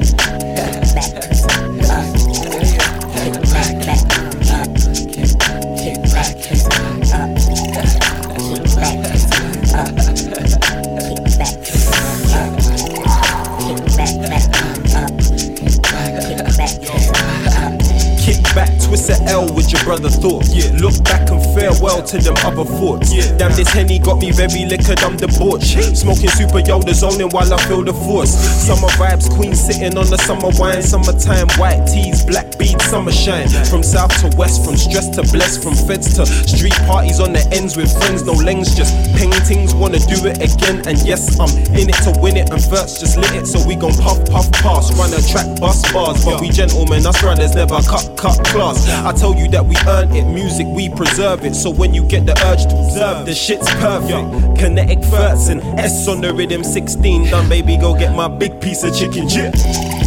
Speaker 10: Twist a L with your brother thoughts. Yeah. Look back and farewell to them other thoughts. Yeah. Damn, this Henny got me very liquored, I'm debauched. Smoking super Yoda zoning while I feel the force. Summer vibes, queen sitting on the summer wine. Summertime, white tees, black beads, summer shine. From south to west, from stress to blessed, from feds to street parties on the ends with friends, no lens, just paintings, wanna do it again. And yes, I'm in it to win it, and first just lit it, so we gon' puff, puff, pass. Run a track, bust bars, but we gentlemen, us brothers never cut class. I told you that we earn it, music we preserve it. So when you get the urge to observe, the shit's perfect. Kinetic thirds and S on the rhythm, 16 done, baby, go get my big piece of chicken chip.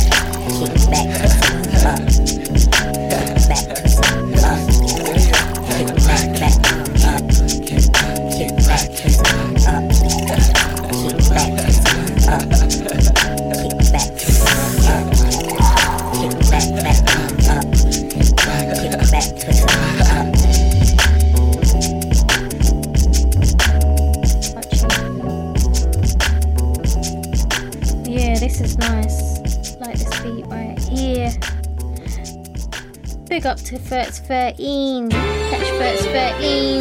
Speaker 1: Up to Fertz 13, catch Fertz 13,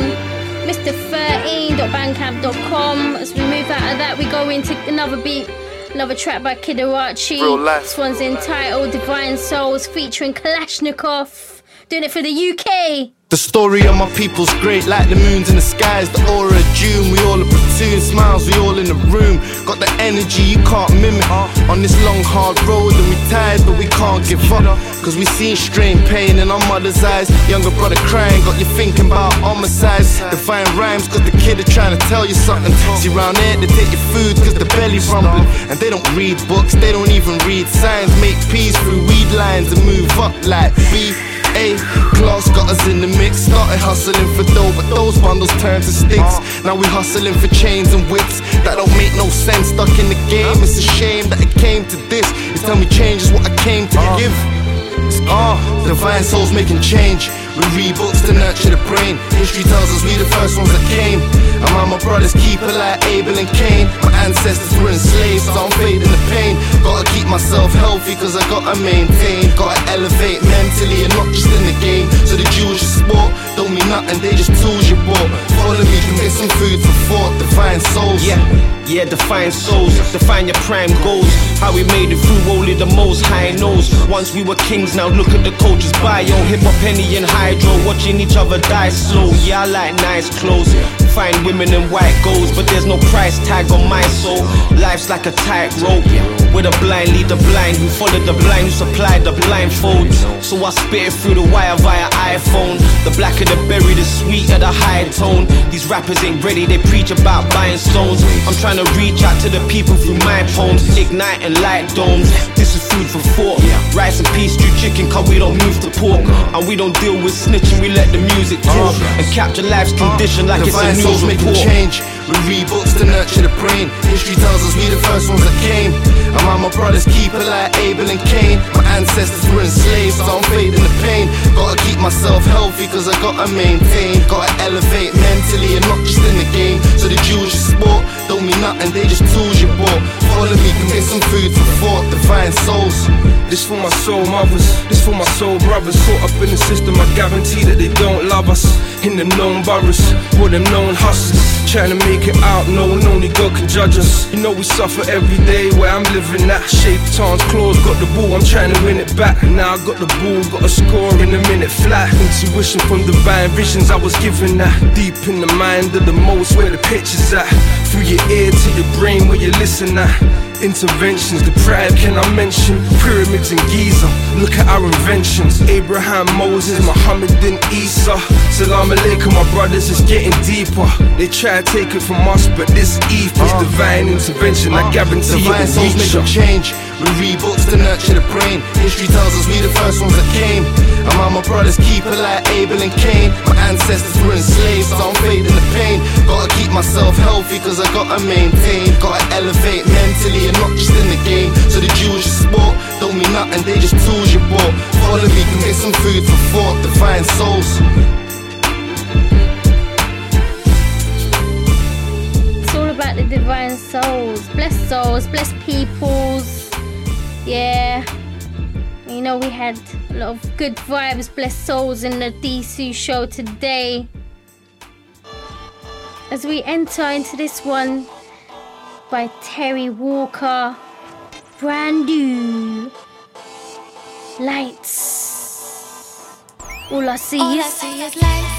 Speaker 1: Mr13.bandcamp.com. As we move out of that, we go into another beat, another track by Kid Arachi. This one's entitled Divine Souls featuring Kalashnikov, doing it for the UK.
Speaker 11: The story of my people's great, like the moons in the skies, the aura of June. We all a platoon, smiles, we all in the room. Got the energy you can't mimic. On this long hard road and we tired, but we can't give up. Cause we seen strain, pain in our mother's eyes. Younger brother crying, got you thinking about homicides. Define rhymes cause the kid is trying to tell you something. See round here, they take your food cause the belly's rumbling. And they don't read books, they don't even read signs. Make peace through weed lines and move up like B.A. Class got us in the mix, started hustling for dough, but those bundles turned to sticks. Now we hustling for chains and whips that don't make no sense. Stuck in the game, it's a shame that it came to this. It's tell me change is what I came to give. Divine souls making change. We read books to nurture the brain. History tells us we the first ones that came. And my brothers keep it like Abel and Cain. My ancestors were enslaved, so I'm fading the pain. Gotta keep myself healthy cause I gotta maintain. Gotta elevate mentally and not just in the game. So the Jews you sport don't mean nothing, they just tools you bought. Follow me, can get some food for thought. Divine souls. Yeah, define souls, define your prime goals. How we made it through only the most high knows. Once we were kings, now look at the coach's bio. Hip-hop, Henny and Hydro, watching each other die slow. Yeah, I like nice clothes, fine women in white goals, but there's no price tag on my soul. Life's like a tightrope, with a blind lead the blind, who followed the blind, who supplied the blindfolds. So I spit it through the wire via iPhone. The blacker the berry, the sweeter the high tone. These rappers ain't ready, they preach about buying stones. I'm trying to reach out to the people through my poems, ignite and light domes. This is food for thought. Rice and peas, stew chicken, cause we don't move to pork. And we don't deal with snitching, we let the music talk. And capture life's condition like it's a news report. Change. We read books to nurture the brain. History tells us we the first ones that came. And my brothers keep it like Abel and Cain. My ancestors were enslaved, so I'm fading the pain. Gotta keep myself healthy cause I gotta maintain. Gotta elevate mentally and not just in the game. So the Jews you sport don't mean nothing, they just tools you bought. Follow me, can get some food for thought. Divine souls.
Speaker 23: This for my soul mothers, this for my soul brothers. Caught up in the system, I guarantee that they don't love us. In them known boroughs, for them known hustlers. Trying to make it out, knowing only God can judge us. You know we suffer every day where I'm living at. Shaitan's claws, got the ball, I'm trying to win it back. Now I got the ball, got a score in a minute flat. Intuition from divine visions I was given that. Deep in the mind of the most, where the picture's at. Through your ear to your brain, where you listen at. Interventions, deprived, can I mention? Pyramids in Giza, look at our inventions. Abraham, Moses, Muhammad and Isa. Salam alaikum, my brothers, it's getting deeper. They try to take it from us, but this ether's divine intervention, I guarantee
Speaker 11: divine
Speaker 23: it will
Speaker 11: souls
Speaker 23: reach
Speaker 11: make a change. We read books to nurture the brain. History tells us we the first ones that came. And my brothers keep it like Abel and Cain. My ancestors were enslaved, so I'm fading the pain. Gotta keep myself healthy, cause I gotta maintain. Gotta elevate mentally and not just in the game. So the Jews you sport don't mean nothing, they just tools you bought. Follow me, can get some food for thought, divine souls.
Speaker 1: It's all about the divine souls, blessed peoples. Yeah, you know, we had a lot of good vibes, blessed souls in the DSU show today. As we enter into this one by Terry Walker, brand new, Lights. All I see is lights.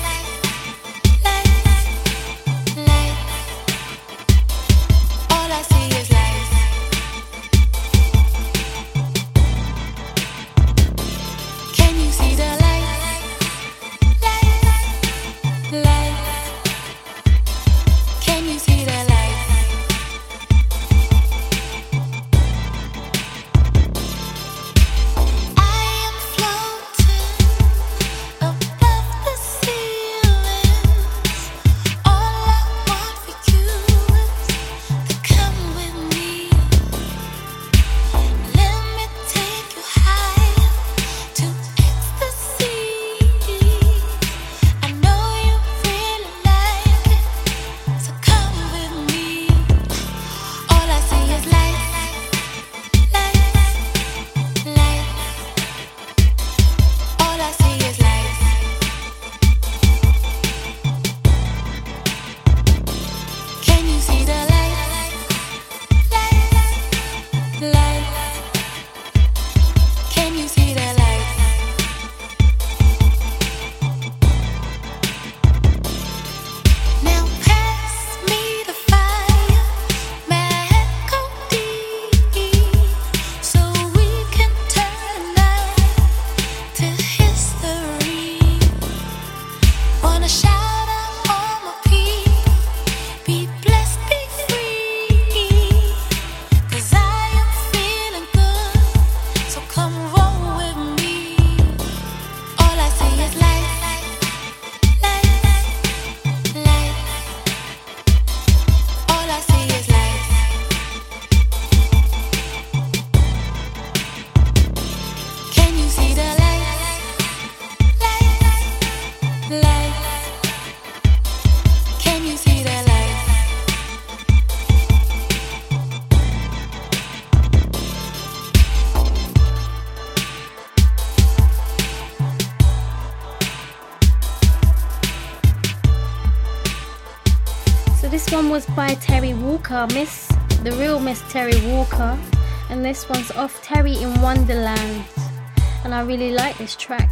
Speaker 1: By Terry Walker, the real Miss Terry Walker, and this one's off Terry in Wonderland, and I really like this track,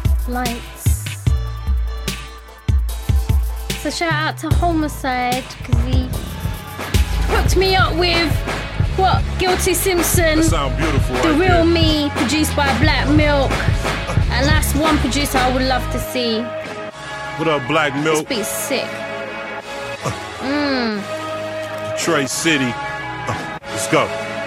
Speaker 1: Lights. So shout out to Homicide, because he hooked me up with what? Guilty Simpson,
Speaker 6: that sound beautiful,
Speaker 1: The
Speaker 6: right
Speaker 1: Real
Speaker 6: there.
Speaker 1: Me, produced by Black Milk, and that's one producer I would love to see.
Speaker 6: What up, Black Milk?
Speaker 1: This beat's sick.
Speaker 6: Detroit City. Let's go.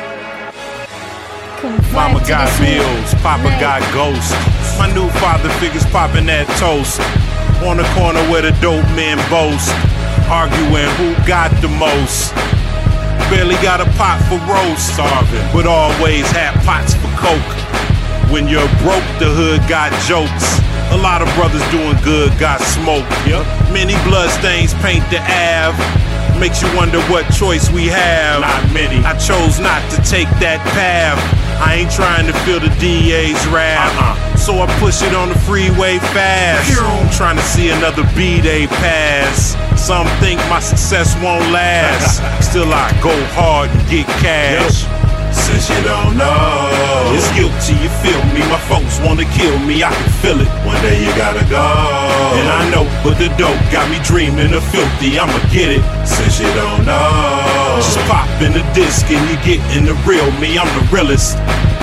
Speaker 1: Mama
Speaker 6: got bills, Papa got ghosts. My new father figures popping that toast. On the corner where the dope men boast. Arguing who got the most. Barely got a pot for roast. Starving, but always had pots for coke. When you're broke, the hood got jokes. A lot of brothers doing good got smoke. Many bloodstains paint the Ave. Makes you wonder what choice we have. Not many. I chose not to take that path.
Speaker 8: I ain't trying to feel the DA's wrath. So I push it on the freeway fast. I'm trying to see another B-Day pass. Some think my success won't last. Still I go hard and get cash. Since you don't know, it's guilty, you feel me? My folks wanna kill me, I can feel it. One day you gotta go. And I know, but the dope got me dreaming of filthy. I'ma get it. Since you don't know, just pop in the disc and you get in the real me. I'm the realest.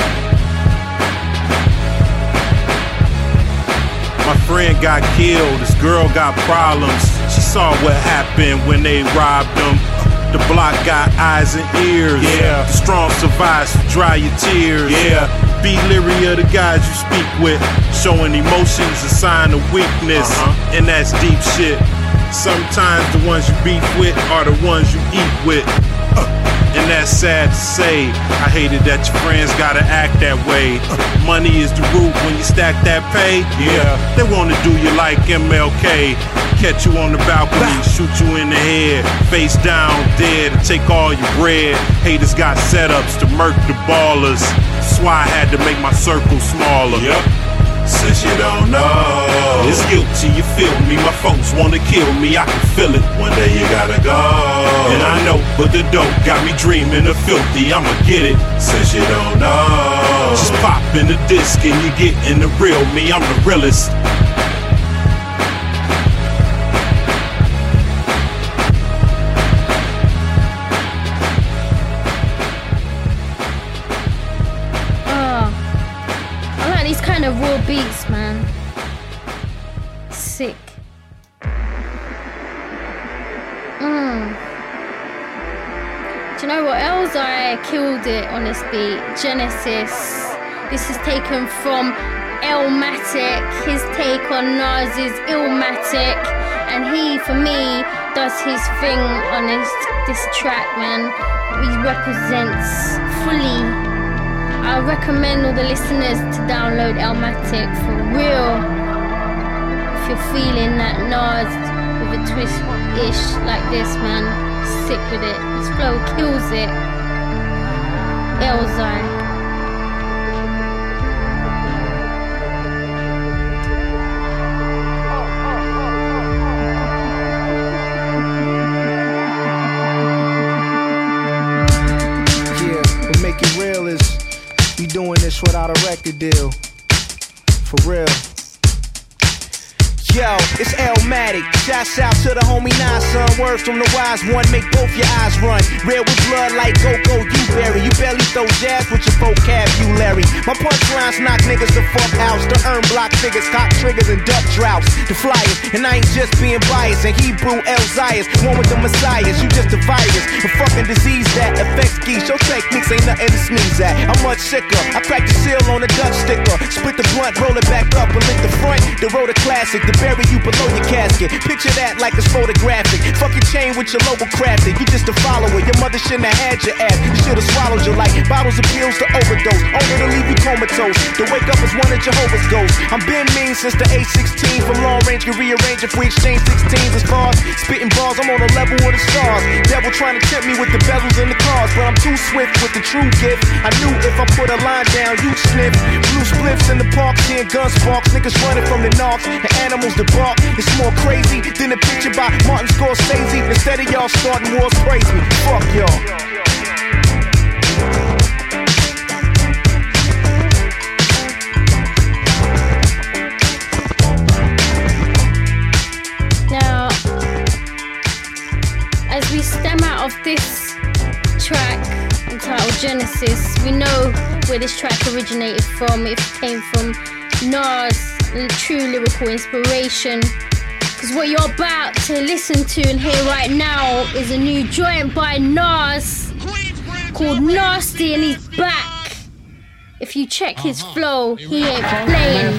Speaker 8: My friend got killed, this girl got problems. She saw what happened when they robbed them. The block got eyes and ears. Yeah. The strong survive, so dry your tears. Yeah. Be leery of the guys you speak with. Showing emotions a sign of weakness. And that's deep shit. Sometimes the ones you beef with are the ones you eat with. And that's sad to say. I hated that your friends gotta act that way. Money is the root when you stack that pay. Yeah, they wanna do you like MLK. Catch you on the balcony, shoot you in the head. Face down, dead, and take all your bread. Haters got setups to murk the ballers. That's why I had to make my circle smaller. Yep. Since you don't know, it's guilty, you feel me? My folks wanna kill me, I can feel it. One day you gotta go. And I know, but the dope got me dreaming of filthy. I'ma get it. Since you don't know, just pop in the disc and you get in the real me. I'm the realest.
Speaker 1: Kind of raw beats, man. Sick. Do you know what else? I killed it on this beat. Genesis. This is taken from Illmatic. His take on Nas's Illmatic, and he, for me, does his thing on this track, man. He represents fully. I recommend all the listeners to download Illmatic for real. If you're feeling that Nas with a twist-ish like this, man, sick with it. His flow kills it. Elzai.
Speaker 9: Doing this without a record deal. For real. Yo, it's Illmatic. Shouts out to the homie Nas, son. Words from the wise one, make both your eyes run. Red with blood like go-go, you berry. You barely throw jabs with your vocabulary. My punchlines knock niggas the fuck out. The earn block figures, cock triggers and duck droughts. The flyers, and I ain't just being biased. And Hebrew Elzaias, one with the messiahs. You just a virus, a fucking disease that affects geese. Your techniques ain't nothing to sneeze at. I'm much sicker. I crack the seal on a Dutch sticker. Split the blunt, roll it back up and lick the front. The road a classic. Bury you below your casket. Picture that like it's photographic. Fuck your chain with your logo crafted. You just a follower. Your mother shouldn't have had your ass. You should've swallowed your life. Bottles of pills to overdose. Only to leave you comatose. To wake up as one of Jehovah's ghosts. I'm been mean since the age 16. From long range can rearrange if we exchange 16s as far as spitting balls. I'm on a level with the stars. Devil trying to tempt me with the bezels and the cars, but I'm too swift with the true gift. I knew if I put a line down, you'd sniff. Blue spliffs in the park, seeing gun sparks. Niggas running from the knocks. The animals the bark. It's more crazy than a picture by Martin Scorsese. Instead of y'all starting wars, praise me. Fuck y'all.
Speaker 1: Now, as we stem out of this track entitled Genesis, we know where this track originated from. It came from Nas, true lyrical inspiration, because what you're about to listen to and hear right now is a new joint by Nas called Nasty, and he's back. If you check his flow, he ain't playing.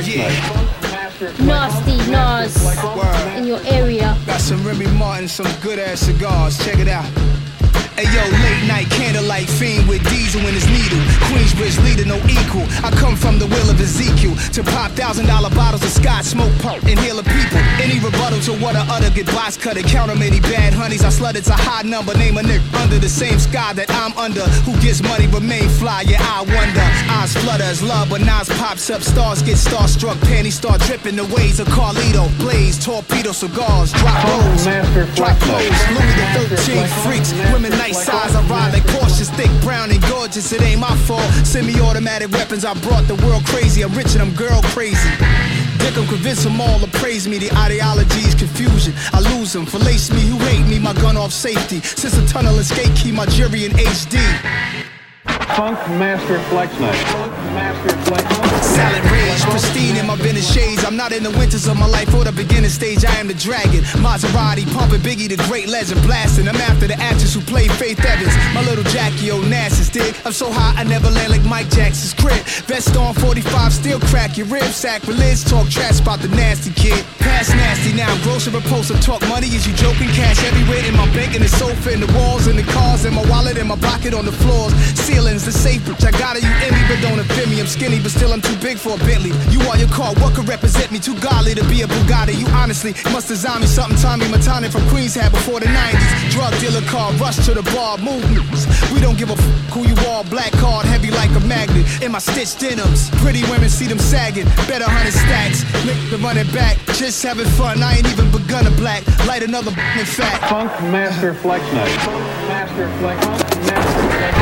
Speaker 1: Nasty Nas in your area.
Speaker 9: Got some Remy Martin, some good ass cigars. Check it out.
Speaker 7: Ayo, late night candlelight fiend with diesel in his needle. Queensbridge leader, no equal. I come from the will of Ezekiel to pop $1,000 bottles of scotch, smoke pump, inhale of people. Any rebuttal to what I utter, get box cut and count 'em many bad honeys. I slut it's a high number. Name a nigga under the same sky that I'm under. Who gets money remain fly? Yeah, I wonder. Eyes flutter as love when Nas pops up. Stars get starstruck, panties start dripping. The ways of Carlito, blaze, torpedo, cigars, drop rolls, drop clothes. Louis the 13th freaks, women nice size. I ride like Porsches, thick, brown and gorgeous. It ain't my fault. Semi-automatic weapons, I brought the world crazy. I'm rich and I'm girl crazy. Dick, I'm convince them all to praise me. The ideology's confusion. I lose them, fallace me, who hate me. My gun off safety. Since the tunnel escape key, my jury in HD.
Speaker 14: Funk Master Flex Night.
Speaker 7: Salad rage, pristine in my Venice shades. I'm not in the winters of my life or the beginning stage. I am the dragon. Maserati pumping Biggie, the great legend blasting. I'm after the actress who played Faith Evans. My little Jackie Onassis dig. I'm so high I never land like Mike Jackson's crib. Vest on 45, still crack your ribs. Sacrilege, talk trash about the nasty kid. Past nasty now, I'm gross and repulsive. Talk money, is you joking? Cash everywhere in my bank, in the sofa, in the walls, in the cars, in my wallet, in my pocket, on the floors. Ceilings, the safe, bitch. I got it, you envy, but don't offend me. I'm skinny, but still I'm too big for a Bentley. You are your car, what could represent me? Too godly to be a Bugatti. You honestly must design me something Tommy Montana from Queens had before the 90s. Drug dealer car, rush to the bar, movements. We don't give a who you are. Black card, heavy like a magnet. In my stitched denims, pretty women see them sagging. Better 100 stacks, lick the running back. Just having fun, I ain't even begun to black. Light another in fact.
Speaker 14: Funk Master Flex Night. Master Flex. Master Flex.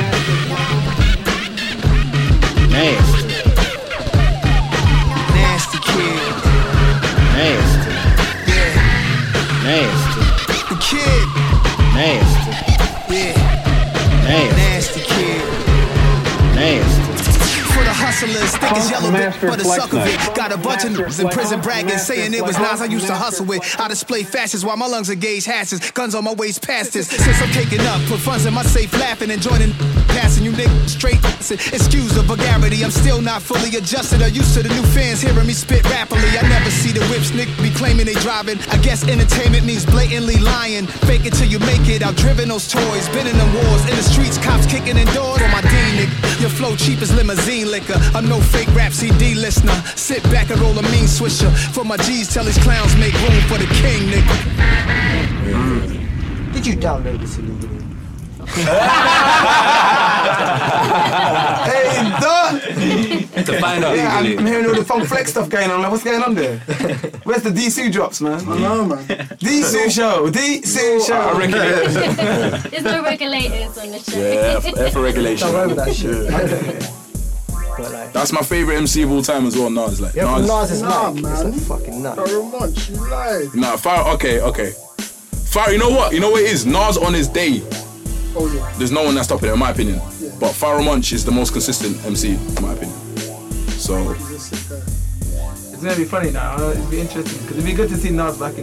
Speaker 7: Nasty. Nasty kid.
Speaker 5: Nasty.
Speaker 7: Yeah.
Speaker 5: Nasty.
Speaker 7: The kid.
Speaker 5: Nasty.
Speaker 7: Yeah.
Speaker 5: Nasty.
Speaker 7: Nasty kid.
Speaker 5: Nasty.
Speaker 7: For the hustlers, thick as yellow brick for the suck of it. Got a bunch of niggas in prison bragging, saying it was Nas I used to hustle with. I display fashions while my lungs engage hashes. Guns on my waist past this. Since I'm taking up, put funds in my safe, laughing and joining. Passing you niggas straight. Excuse the vulgarity, I'm still not fully adjusted or used to the new fans hearing me spit rapidly. I never see the whips, Nick be claiming they driving. I guess entertainment means blatantly lying. Fake it till you make it. I've driven those toys, been in them wars. In the streets, cops kicking in doors. For my dean, nigga. Your flow cheap as limousine liquor. I'm no fake rap CD listener. Sit back and roll a mean swisher. For my G's, tell these clowns make room for the king, nigga.
Speaker 16: Did you download this illegally?
Speaker 12: Hey, duh!
Speaker 24: To find out
Speaker 12: yeah,
Speaker 24: legally.
Speaker 12: I'm hearing all the Funk Flex stuff going on. Like, what's going on there? Where's the D-Sue drops, man?
Speaker 16: I know, man.
Speaker 12: D-Sue show. D-Sue show.
Speaker 1: There's no regulators on the show.
Speaker 13: Yeah, F for regulation.
Speaker 16: Don't worry about that shit.
Speaker 13: That's my favourite MC of all time as well, Nas. Like,
Speaker 16: Yeah, Nas is Nah,
Speaker 22: man.
Speaker 16: It's like fucking nuts.
Speaker 22: Munch, you lied.
Speaker 13: Nah, Pharoah, okay. Pharoah, you know what? You know what it is? Nas on his day.
Speaker 22: Oh, yeah.
Speaker 13: There's no one that's stopping it, in my opinion.
Speaker 22: Yeah.
Speaker 13: But Pharoah Monch is the most consistent MC, in my opinion. So.
Speaker 12: It's gonna be funny now. It'll be interesting because it'd be good to see Nas back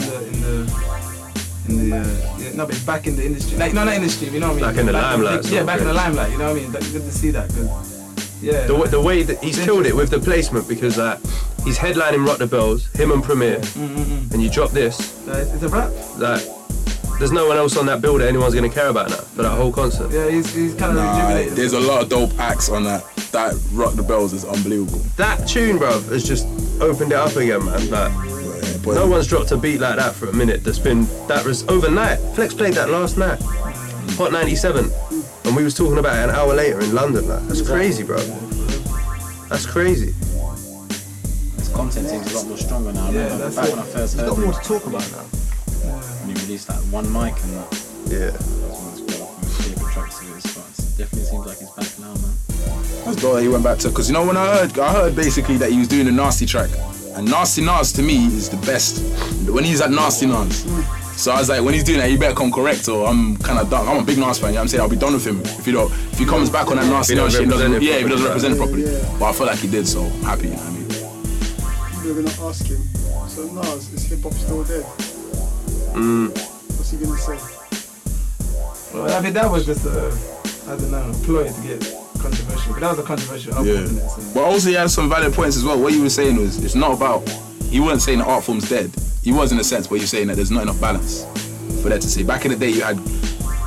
Speaker 12: back in the industry. Like, no, not industry. You know what I mean?
Speaker 10: Back in the limelight.
Speaker 12: Yeah, back in the limelight. You know what I mean? That's good to see that. Cause, yeah.
Speaker 10: The way that he's killed it with the placement because he's headlining Rock the Bells, him and Premier, and you drop this.
Speaker 12: It's a rap.
Speaker 10: Like, there's no one else on that bill that anyone's gonna care about now for that whole concert.
Speaker 12: Yeah, he's kind of rejuvenated.
Speaker 13: There's a lot of dope acts on that. That Rock the Bells is unbelievable.
Speaker 10: That tune, bruv, has just opened it up again, man. Like, no one's dropped a beat like that for a minute. That was overnight. Flex played that last night. Hot 97. And we was talking about it an hour later in London. Like, that's crazy, bro. That's crazy.
Speaker 24: His content seems a lot more stronger now.
Speaker 16: Yeah,
Speaker 24: Back
Speaker 16: that's
Speaker 24: when
Speaker 16: it.
Speaker 24: I first
Speaker 16: He's
Speaker 24: heard
Speaker 16: got
Speaker 24: him,
Speaker 16: more to talk about now.
Speaker 24: when he released that one mic and that.
Speaker 10: Yeah.
Speaker 24: That was one of his favourite tracks of his, but it definitely seems like he's back now, man.
Speaker 13: That's dope that he went back to, because you know when I heard basically that he was doing a Nasty track, and Nasty Nas to me is the best when he's at Nasty Nas. So I was like, when he's doing that, he better come correct, or I'm kind of done. I'm a big Nas fan, you know what I'm saying? I'll be done with him if he comes back on that Nasty Nas shit. If he doesn't represent it properly. But I feel like he did, so I'm happy. You know what I mean?
Speaker 22: You're gonna ask him. So Nas, is hip hop still there? What's he gonna say?
Speaker 12: Well, I mean, that was just a, I don't know, ploy to get controversial. But that was a controversial album,
Speaker 13: Yeah.
Speaker 12: wasn't it? So.
Speaker 13: But also he had some valid points as well. What you were saying was, it's not about, he wasn't saying the art form's dead. He was in a sense, but you're saying that there's not enough balance for that to say. Back in the day, you had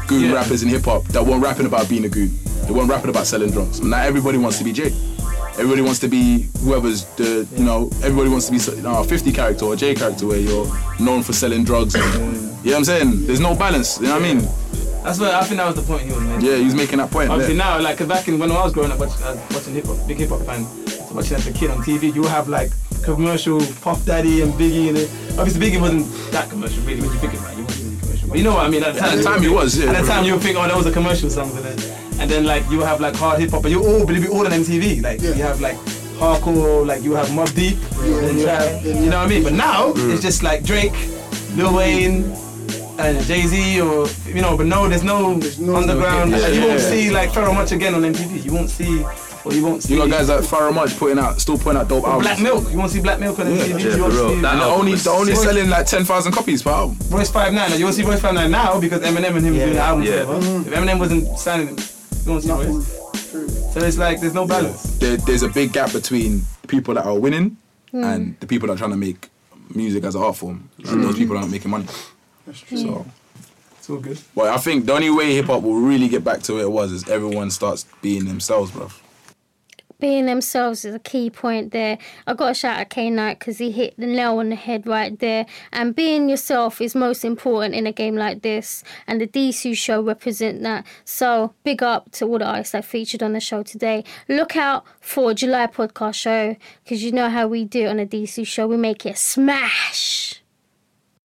Speaker 2: goon rappers in hip hop that weren't rapping about being a goon. They weren't rapping about selling drugs. Now everybody wants to be Jay. Everybody wants to be whoever's the, you know, everybody wants to be a 50 character or a J character where you're known for selling drugs. And, you know what I'm saying? There's no balance, you know what I mean?
Speaker 12: That's what I think that was the point he was making.
Speaker 2: Yeah, he was making that point.
Speaker 12: Obviously now, like, 'cause back in when I was growing up, watching hip hop, big hip hop fan, watching as a kid on TV, you would have like commercial Puff Daddy and Biggie, and obviously Biggie wasn't that commercial really when you think about it. He wasn't really commercial, but you know what I mean. At the time
Speaker 2: he was. Yeah.
Speaker 12: At the time you would think, oh, that was a commercial song, and then like you would have like hard hip hop, but you all believe it all on MTV. Like you have like hardcore, like you have Mobb Deep, and you have, you know what I mean. But now it's just like Drake, Lil Wayne, and Jay-Z, or you know, but no, there's no underground. You won't see like Pharoah Monch again on MTV. You won't see. Or you won't see.
Speaker 2: You got guys like Pharoah Monch still putting out dope albums.
Speaker 12: Black Milk. You won't see Black Milk on MTV. You won't see.
Speaker 2: The only selling like 10,000 copies per album.
Speaker 12: Royce 5'9". You won't see Royce 5'9" now because Eminem and him doing the album together. If Eminem wasn't signing, you won't see Royce. So it's like there's no balance.
Speaker 2: There's a big gap between the people that are winning and the people that are trying to make music as an art form. And those people are not making money.
Speaker 12: That's true.
Speaker 2: So
Speaker 12: it's all good.
Speaker 2: But I think the only way hip hop will really get back to where it was is everyone starts being themselves, bruv.
Speaker 1: Being themselves is a key point there. I got to shout out K-Knight because he hit the nail on the head right there. And being yourself is most important in a game like this. And the DSU show represent that. So big up to all the artists that featured on the show today. Look out for July podcast show because you know how we do it on the DSU show. We make it smash.